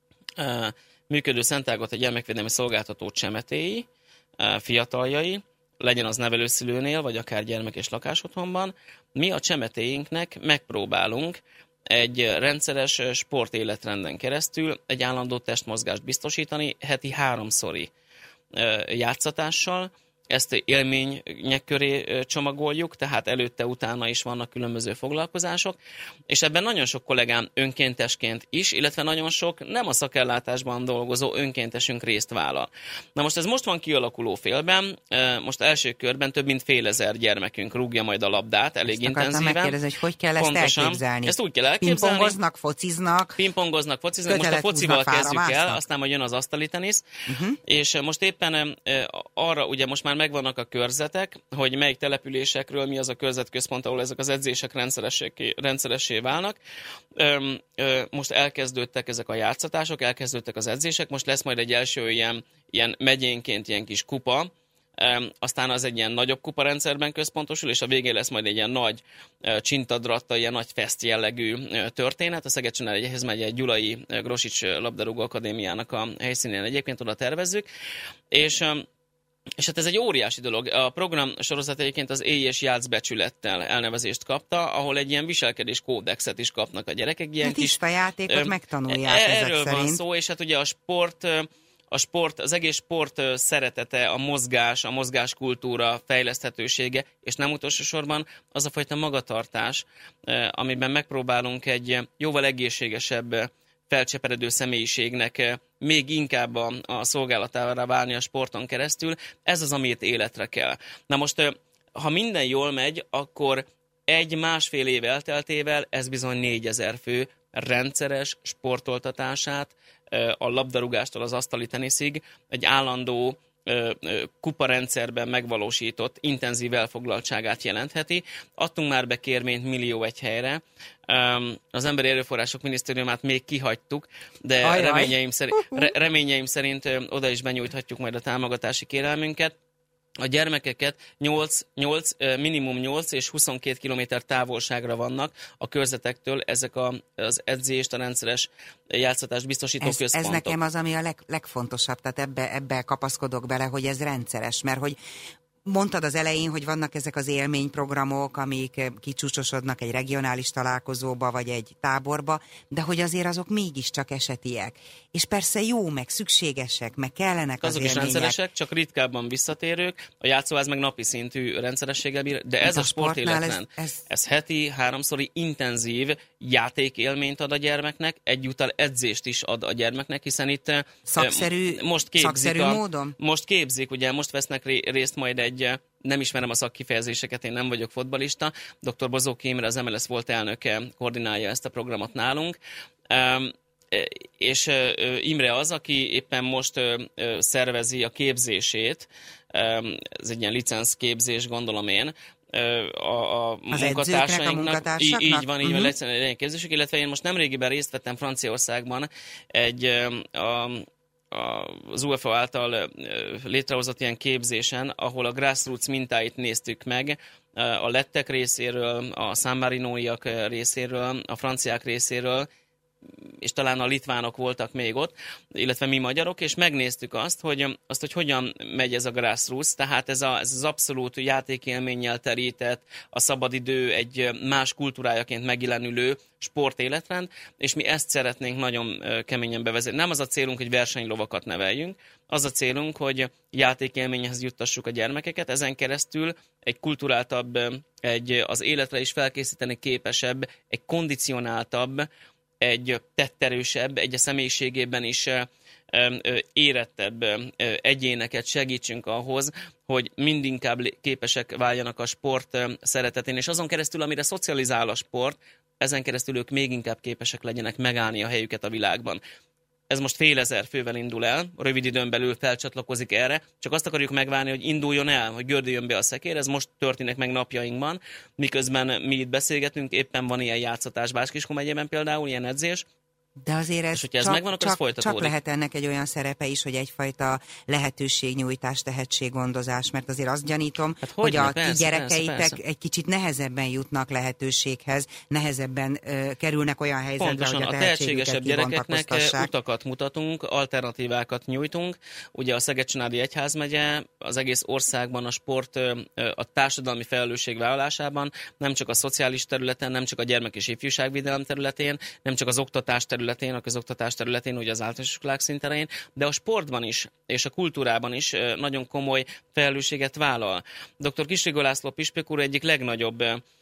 B: működő Szent Ágota gyermekvédelmi szolgáltató csemetéi, fiataljai, legyen az nevelőszülőnél, vagy akár gyermek- és lakásotthonban, mi a csemetéinknek megpróbálunk egy rendszeres sportéletrenden keresztül egy állandó testmozgást biztosítani heti 3-szori játszatással. Ezt élmények köré csomagoljuk, tehát előtte-utána is vannak különböző foglalkozások, és ebben nagyon sok kollégám önkéntesként is, illetve nagyon sok nem a szakellátásban dolgozó önkéntesünk részt vállal. Na most ez most van kialakuló félben, most első körben több mint 5000 gyermekünk rúgja majd a labdát elég intenzíven.
A: Megkérdezni, hogy kell ezt
B: Pontosan,
A: elképzelni.
B: ezt úgy kell elképzelni.
A: Pingpongoznak, fociznak.
B: Most a focival kezdjük el,
A: fáramásznak.
B: aztán majd jön az asztali tenisz, és most éppen arra, ugye most már megvannak a körzetek, hogy melyik településekről mi az a körzetközpont, ahol ezek az edzések rendszeressé válnak. Most elkezdődtek ezek a játszatások, elkezdődtek az edzések, most lesz majd egy első ilyen megyénként ilyen kis kupa, aztán az egy ilyen nagyobb kuparendszerben központosul, és a végén lesz majd egy ilyen nagy csintadratta, ilyen nagy fest jellegű történet. A Szeged-Csanádi Egyházmegye Gyulai Grosics Labdarúgó Akadémiának a helyszínén egyébként oda tervezzük, és hát ez egy óriási dolog. A program sorozat egyébként az Élj és játsz becsülettel elnevezést kapta, ahol egy ilyen viselkedés kódexet is kapnak a gyerekek. Ilyen
A: tiszta játékot megtanulják ezek
B: erről
A: szerint.
B: van szó, és hát ugye a sport, az egész sport szeretete, a mozgáskultúra fejleszthetősége, és nem utolsó sorban az a fajta magatartás, amiben megpróbálunk egy jóval egészségesebb, felcseperedő személyiségnek még inkább a szolgálatára válni a sporton keresztül. Ez az, amit életre kell. Na most, ha minden jól megy, akkor 1-1,5 év elteltével ez bizony 4000 fő rendszeres sportoltatását a labdarúgástól az asztali teniszig egy állandó kuparendszerben megvalósított intenzív elfoglaltságát jelentheti. Adtunk már be kérvényt 1 millió helyre. Az Emberi Erőforrások Minisztériumát még kihagytuk, de reményeim szerint oda is benyújthatjuk majd a támogatási kérelmünket. A gyermekeket minimum 8 és 22 kilométer távolságra vannak a körzetektől ezek az edzést, a rendszeres játszatást biztosító központok.
A: Ez nekem az, ami a legfontosabb, tehát ebbe kapaszkodok bele, hogy ez rendszeres, mert hogy mondtad az elején, hogy vannak ezek az élményprogramok, amik kicsúcsosodnak egy regionális találkozóba, vagy egy táborba, de hogy azért azok mégiscsak esetiek. És persze jó, meg szükségesek, meg kellenek az élmények.
B: Azok is rendszeresek, csak ritkábban visszatérők, a játszóház meg napi szintű rendszerességgel bír, de ez a sportéletlen, ez heti 3-szori intenzív játékélményt ad a gyermeknek, egyúttal edzést is ad a gyermeknek, hiszen itt
A: szakszerű módon?
B: Most képzik, ugye most vesznek részt majd nem ismerem a szakkifejezéseket, én nem vagyok fotbalista, dr. Bozóki Imre, az MLS volt elnöke, koordinálja ezt a programot nálunk, és Imre az, aki éppen most szervezi a képzését, ez egy ilyen licenszképzés, gondolom én, a munkatársainknak. Így van, legyen képzésük, illetve én most nemrégiben részt vettem Franciaországban az UEFA által létrehozott ilyen képzésen, ahol a grassroots mintáit néztük meg, a lettek részéről, a San Marinóiak részéről, a franciák részéről, és talán a litvánok voltak még ott, illetve mi magyarok, és megnéztük azt, hogy hogyan megy ez a grassroots, tehát ez az abszolút játékélménnyel terített, a szabadidő egy más kultúrájaként megjelenülő sportéletrend, és mi ezt szeretnénk nagyon keményen bevezetni. Nem az a célunk, hogy versenylovakat neveljünk, az a célunk, hogy játékélményhez juttassuk a gyermekeket, ezen keresztül egy kulturáltabb, az életre is felkészíteni képesebb, egy kondicionáltabb, egy tetterősebb, egy a személyiségében is érettebb egyéneket segítsünk ahhoz, hogy mindinkább képesek váljanak a sport szeretetén, és azon keresztül, amire szocializál a sport, ezen keresztül ők még inkább képesek legyenek megállni a helyüket a világban. Ez most 5000 fővel indul el, rövid időn belül felcsatlakozik erre, csak azt akarjuk megvárni, hogy induljon el, hogy gördüljön be a szekér, ez most történik meg napjainkban, miközben mi itt beszélgetünk, éppen van ilyen játszatás Bács-Kiskun megyében például, ilyen edzés,
A: De azért ez,
B: és ez megvan, akkor ez folytatódik.
A: Csak lehet ennek egy olyan szerepe is, hogy egyfajta lehetőségnyújtás, tehetséggondozás, mert azért azt gyanítom, hogy a gyerekeitek egy kicsit nehezebben jutnak lehetőséghez, nehezebben kerülnek olyan helyzetbe,
B: pontosan,
A: hogy
B: a tehetségesebb gyerekeknek utakat mutatunk, alternatívákat nyújtunk. Ugye a Szeged-Csanádi Egyházmegye az egész országban a sport a társadalmi felelősségvállalásában, nem csak a szociális területen, nem csak a gyermek- és ifjúságvédelem területén, nem csak az oktatás területén, a közoktatás területén, ugye az általános iskolák szinterén, de a sportban is, és a kultúrában is nagyon komoly felelősséget vállal. Dr. Kisrigó László Püspök úr egyik legnagyobb,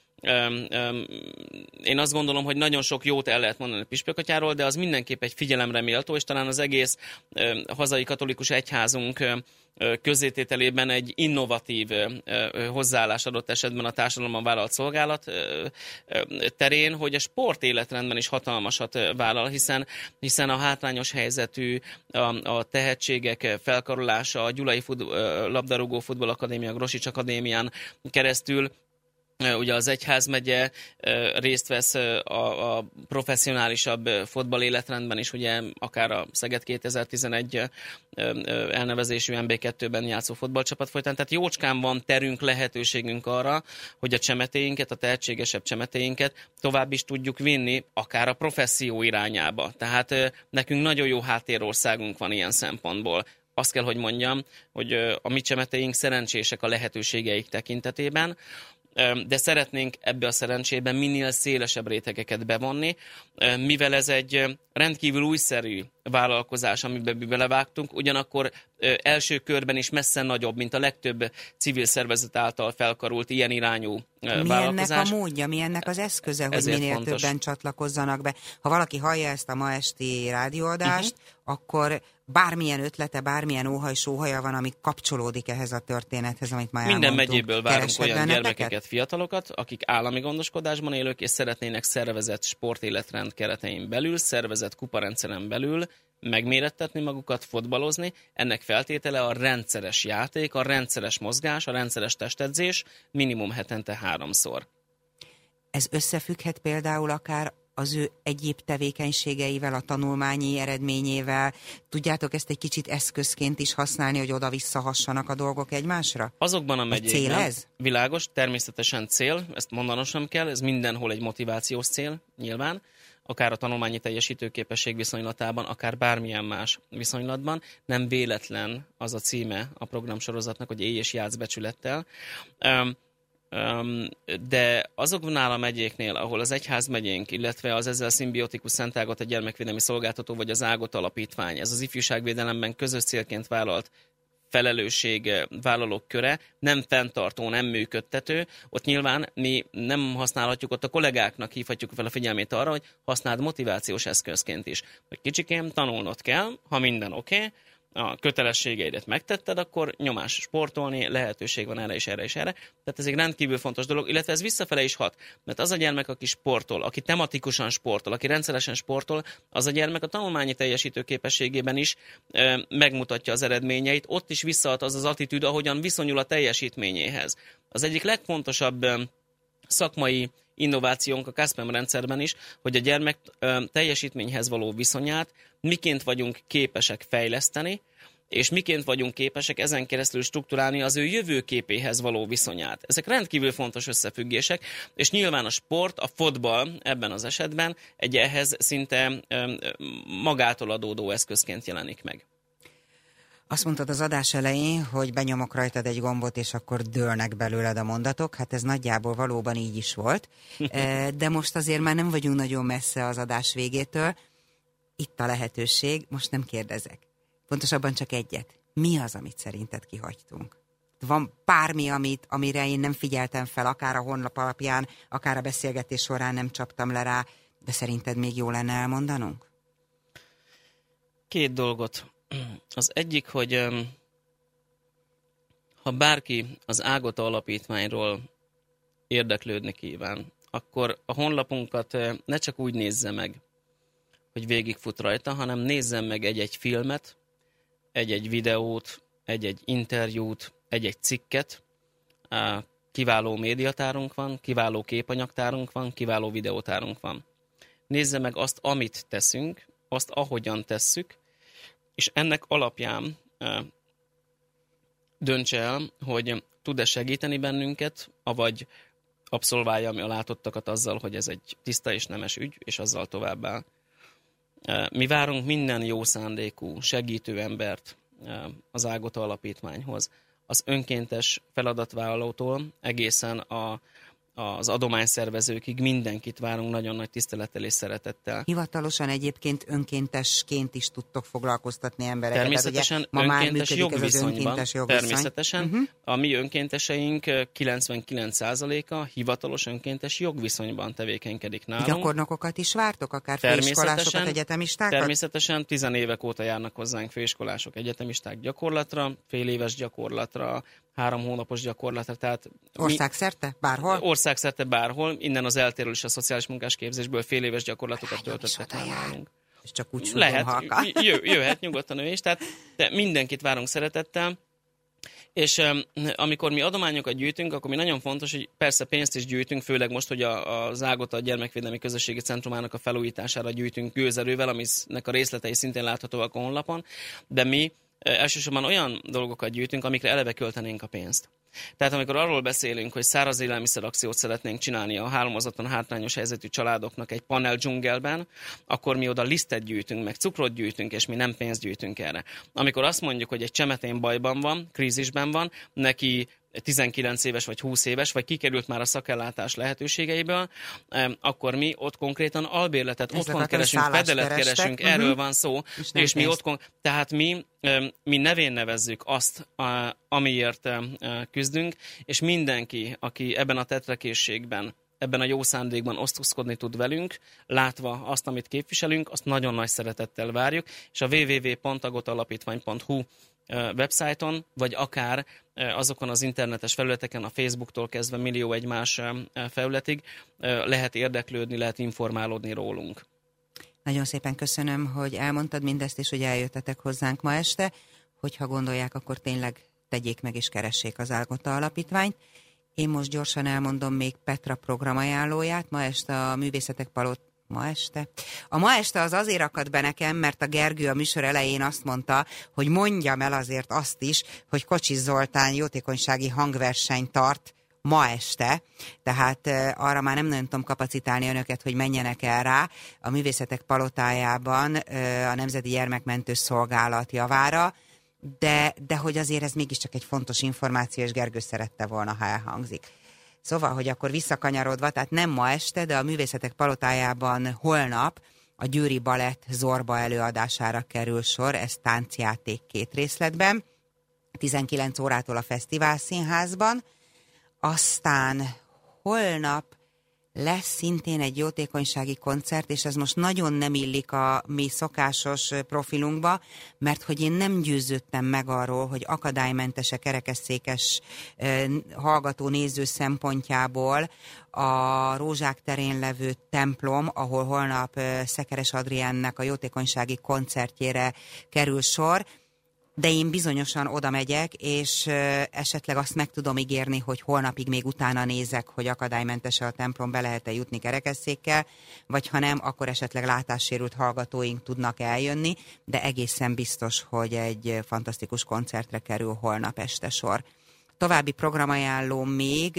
B: én azt gondolom, hogy nagyon sok jót el lehet mondani a püspökatyáról, de az mindenképp egy figyelemre méltó, és talán az egész hazai katolikus egyházunk közzétételében egy innovatív hozzáállás adott esetben a társadalomban vállalt szolgálat terén, hogy a sport életrendben is hatalmasat vállal, hiszen a hátrányos helyzetű, a tehetségek felkarolása, a Gyulai labdarúgó futballakadémia, Grosics Akadémián keresztül, ugye az Egyházmegye részt vesz a professzionálisabb fotball életrendben is, ugye akár a Szeged 2011 elnevezésű MB2-ben játszó fotballcsapat folytán. Tehát jócskán van terünk, lehetőségünk arra, hogy a csemetéinket, a tehetségesebb csemetéinket tovább is tudjuk vinni, akár a professzió irányába. Tehát nekünk nagyon jó háttérországunk van ilyen szempontból. Azt kell, hogy mondjam, hogy a mi csemetéink szerencsések a lehetőségeik tekintetében, de szeretnénk ebbe a szerencsében minél szélesebb rétegeket bevonni, mivel ez egy rendkívül újszerű vállalkozás, amiben belevágtunk, ugyanakkor első körben is messze nagyobb, mint a legtöbb civil szervezet által felkarult ilyen irányú vállalkozás.
A: Mi ennek a módja, mi ennek az eszköze, hogy minél fontos. Többen csatlakozzanak be? Ha valaki hallja ezt a ma esti rádióadást, akkor bármilyen ötlete, bármilyen óhaj-sóhaja van, ami kapcsolódik ehhez a történethez, amit már
B: minden
A: elmondtunk.
B: megyéből várunk olyan gyermekeket, fiatalokat, akik állami gondoskodásban élők, és szeretnének szervezett sportéletrend keretein belül, szervezett kuparendszeren belül megmérettetni magukat, fotbalozni. Ennek feltétele a rendszeres játék, a rendszeres mozgás, a rendszeres testedzés, minimum hetente 3-szor.
A: Ez összefügghet például akár az ő egyéb tevékenységeivel, a tanulmányi eredményével. Tudjátok ezt egy kicsit eszközként is használni, hogy oda-visszahassanak a dolgok egymásra?
B: Azokban a megyékben.
A: Cél ez?
B: Világos, természetesen cél, ezt mondanom sem kell, ez mindenhol egy motivációs cél, nyilván, akár a tanulmányi teljesítőképesség viszonylatában, akár bármilyen más viszonylatban. Nem véletlen az a címe a programsorozatnak, hogy élj és játsz becsülettel. De azoknál a megyéknél, ahol az Egyházmegyénk, illetve az ezzel szimbiotikus Szent Ágota gyermekvédelmi szolgáltató, vagy az Ágota alapítvány, ez az ifjúságvédelemben közös célként vállalt felelősségvállalók köre, nem fenntartó, nem működtető, ott nyilván mi nem használhatjuk, ott a kollégáknak hívhatjuk fel a figyelmét arra, hogy használd motivációs eszközként is. Hogy kicsikém, tanulnod kell, ha minden oké, a kötelességeidet megtetted, akkor nyomás sportolni, lehetőség van erre és erre és erre. Tehát ez egy rendkívül fontos dolog, illetve ez visszafele is hat. Mert az a gyermek, aki sportol, aki tematikusan sportol, aki rendszeresen sportol, az a gyermek a tanulmányi teljesítő képességében is megmutatja az eredményeit, ott is visszahat az az attitűd, ahogyan viszonyul a teljesítményéhez. Az egyik legfontosabb szakmai innovációnk a KASPEM rendszerben is, hogy a gyermek teljesítményhez való viszonyát miként vagyunk képesek fejleszteni, és miként vagyunk képesek ezen keresztül strukturálni az ő jövőképéhez való viszonyát. Ezek rendkívül fontos összefüggések, és nyilván a sport, a fotball ebben az esetben egy ehhez szinte magától adódó eszközként jelenik meg.
A: Azt mondtad az adás elején, hogy benyomok rajtad egy gombot, és akkor dőlnek belőled a mondatok. Hát ez nagyjából valóban így is volt. De most azért már nem vagyunk nagyon messze az adás végétől. Itt a lehetőség, most nem kérdezek. Pontosabban csak egyet. Mi az, amit szerinted kihagytunk? Van bármi, amire én nem figyeltem fel, akár a honlap alapján, akár a beszélgetés során nem csaptam le rá, de szerinted még jó lenne elmondanunk?
B: 2 dolgot. Az egyik, hogy ha bárki az Ágota alapítványról érdeklődni kíván, akkor a honlapunkat ne csak úgy nézze meg, hogy végigfut rajta, hanem nézzen meg egy-egy filmet, egy-egy videót, egy-egy interjút, egy-egy cikket. Kiváló médiatárunk van, kiváló képanyagtárunk van, kiváló videótárunk van. nézze meg azt, amit teszünk, azt, ahogyan tesszük, és ennek alapján döntse el, hogy tud-e segíteni bennünket, avagy abszolválja a látottakat azzal, hogy ez egy tiszta és nemes ügy, és azzal továbbá. Mi várunk minden jó szándékú, segítő embert az Ágota Alapítványhoz. Az önkéntes feladatvállalótól egészen az adományszervezőkig mindenkit várunk nagyon nagy tisztelettel és szeretettel.
A: Hivatalosan egyébként önkéntesként is tudtok foglalkoztatni embereket.
B: Természetesen
A: ma már
B: önkéntes jogviszonyban. Természetesen a mi önkénteseink 99%-a hivatalos önkéntes jogviszonyban tevékenykedik nálunk.
A: Gyakornokokat is vártok, akár főiskolásokat, egyetemistákat?
B: Természetesen 10 évek óta járnak hozzánk főiskolások, egyetemisták gyakorlatra, fél éves gyakorlatra, 3 hónapos gyakorlatra. Tehát
A: országszerte? Bárhol?
B: Országszerte bárhol. Innen az eltérről is a szociális munkás képzésből fél éves gyakorlatokat töltöttek nálunk.
A: És csak úgy
B: lehet, jöhet nyugodtan ő is. Tehát mindenkit várunk szeretettel. És amikor mi adományokat gyűjtünk, akkor mi nagyon fontos, hogy persze pénzt is gyűjtünk, főleg most, hogy az Ágota Gyermekvédelmi Közösségi Centrumának a felújítására gyűjtünk gőzerővel, aminek a részletei szintén láthatóak a honlapon, de mi elsősorban olyan dolgokat gyűjtünk, amikre eleve költenénk a pénzt. Tehát amikor arról beszélünk, hogy száraz élelmiszerakciót szeretnénk csinálni a hálózatban hátrányos helyzetű családoknak egy panel dzsungelben, akkor mi oda lisztet gyűjtünk, meg cukrot gyűjtünk, és mi nem pénzt gyűjtünk erre. Amikor azt mondjuk, hogy egy csemetén bajban van, krízisben van, neki 19 éves vagy 20 éves, vagy kikerült már a szakellátás lehetőségeiből, akkor mi ott konkrétan albérletet, otthon keresünk, fedelet keresünk, erről van szó, és mi otthon, tehát mi nevén nevezzük azt, amiért küzdünk, és mindenki, aki ebben a tetrekészségben, ebben a jó szándékban osztozkodni tud velünk, látva azt, amit képviselünk, azt nagyon nagy szeretettel várjuk, és a www.agotalapítvány.hu websájton, vagy akár azokon az internetes felületeken, a Facebooktól kezdve millió egymás felületig lehet érdeklődni, lehet informálódni rólunk.
A: Nagyon szépen köszönöm, hogy elmondtad mindezt, és hogy eljöttetek hozzánk ma este. Hogyha gondolják, akkor tényleg tegyék meg és keressék az Ágota Alapítványt. Én most gyorsan elmondom még Petra programajánlóját. Ma este a Művészetek A ma este az azért akad be nekem, mert a Gergő a műsor elején azt mondta, hogy mondjam el azért azt is, hogy Kocsis Zoltán jótékonysági hangversenyt tart ma este, tehát arra már nem nagyon tudom kapacitálni önöket, hogy menjenek el rá a Művészetek Palotájában a Nemzeti Gyermekmentő Szolgálat javára, de hogy azért ez mégiscsak egy fontos információ, és Gergő szerette volna, ha elhangzik. Szóval, hogy akkor visszakanyarodva, tehát nem ma este, de a Művészetek Palotájában holnap a Győri Balett Zorba előadására kerül sor, ez táncjáték 2 részletben, 19 órától a Fesztivál Színházban, aztán holnap lesz szintén egy jótékonysági koncert, és ez most nagyon nem illik a mi szokásos profilunkba, mert hogy én nem győződtem meg arról, hogy akadálymentese, kerekesszékes hallgató, néző szempontjából a Rózsák terén levő templom, ahol holnap Szekeres Adriánnak a jótékonysági koncertjére kerül sor, de én bizonyosan oda megyek, és esetleg azt meg tudom ígérni, hogy holnapig még utána nézek, hogy akadálymentese a templom, be lehet-e jutni kerekesszékkel, vagy ha nem, akkor esetleg látássérült hallgatóink tudnak eljönni, de egészen biztos, hogy egy fantasztikus koncertre kerül holnap este sor. További programajánló még,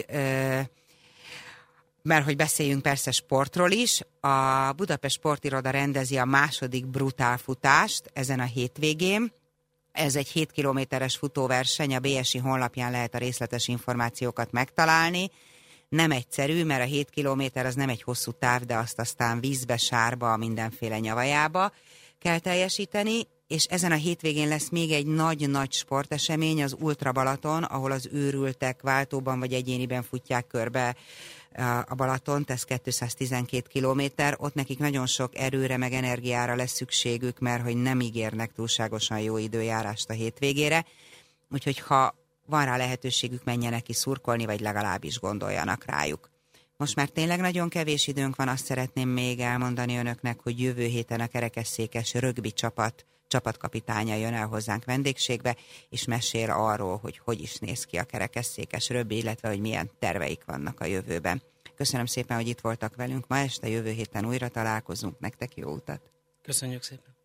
A: mert hogy beszéljünk persze sportról is, a Budapest Sportiroda rendezi a második brutál futást ezen a hétvégén. Ez egy 7 kilométeres futóverseny, a BSI honlapján lehet a részletes információkat megtalálni. Nem egyszerű, mert a 7 kilométer az nem egy hosszú táv, de azt aztán vízbe, sárba, mindenféle nyavajába kell teljesíteni, és ezen a hétvégén lesz még egy nagy-nagy sportesemény, az Ultra Balaton, ahol az őrültek váltóban vagy egyéniben futják körbe a Balatont, ez 212 kilométer, ott nekik nagyon sok erőre meg energiára lesz szükségük, mert hogy nem ígérnek túlságosan jó időjárást a hétvégére, úgyhogy ha van rá lehetőségük, menjenek ki szurkolni, vagy legalábbis gondoljanak rájuk. Most már tényleg nagyon kevés időnk van, azt szeretném még elmondani önöknek, hogy jövő héten a kerekesszékes rögbi csapatkapitánya jön el hozzánk vendégségbe, és mesél arról, hogy is néz ki a kerekesszékes rögbi, illetve hogy milyen terveik vannak a jövőben. Köszönöm szépen, hogy itt voltak velünk ma este, jövő héten újra találkozunk. Nektek jó utat!
B: Köszönjük szépen!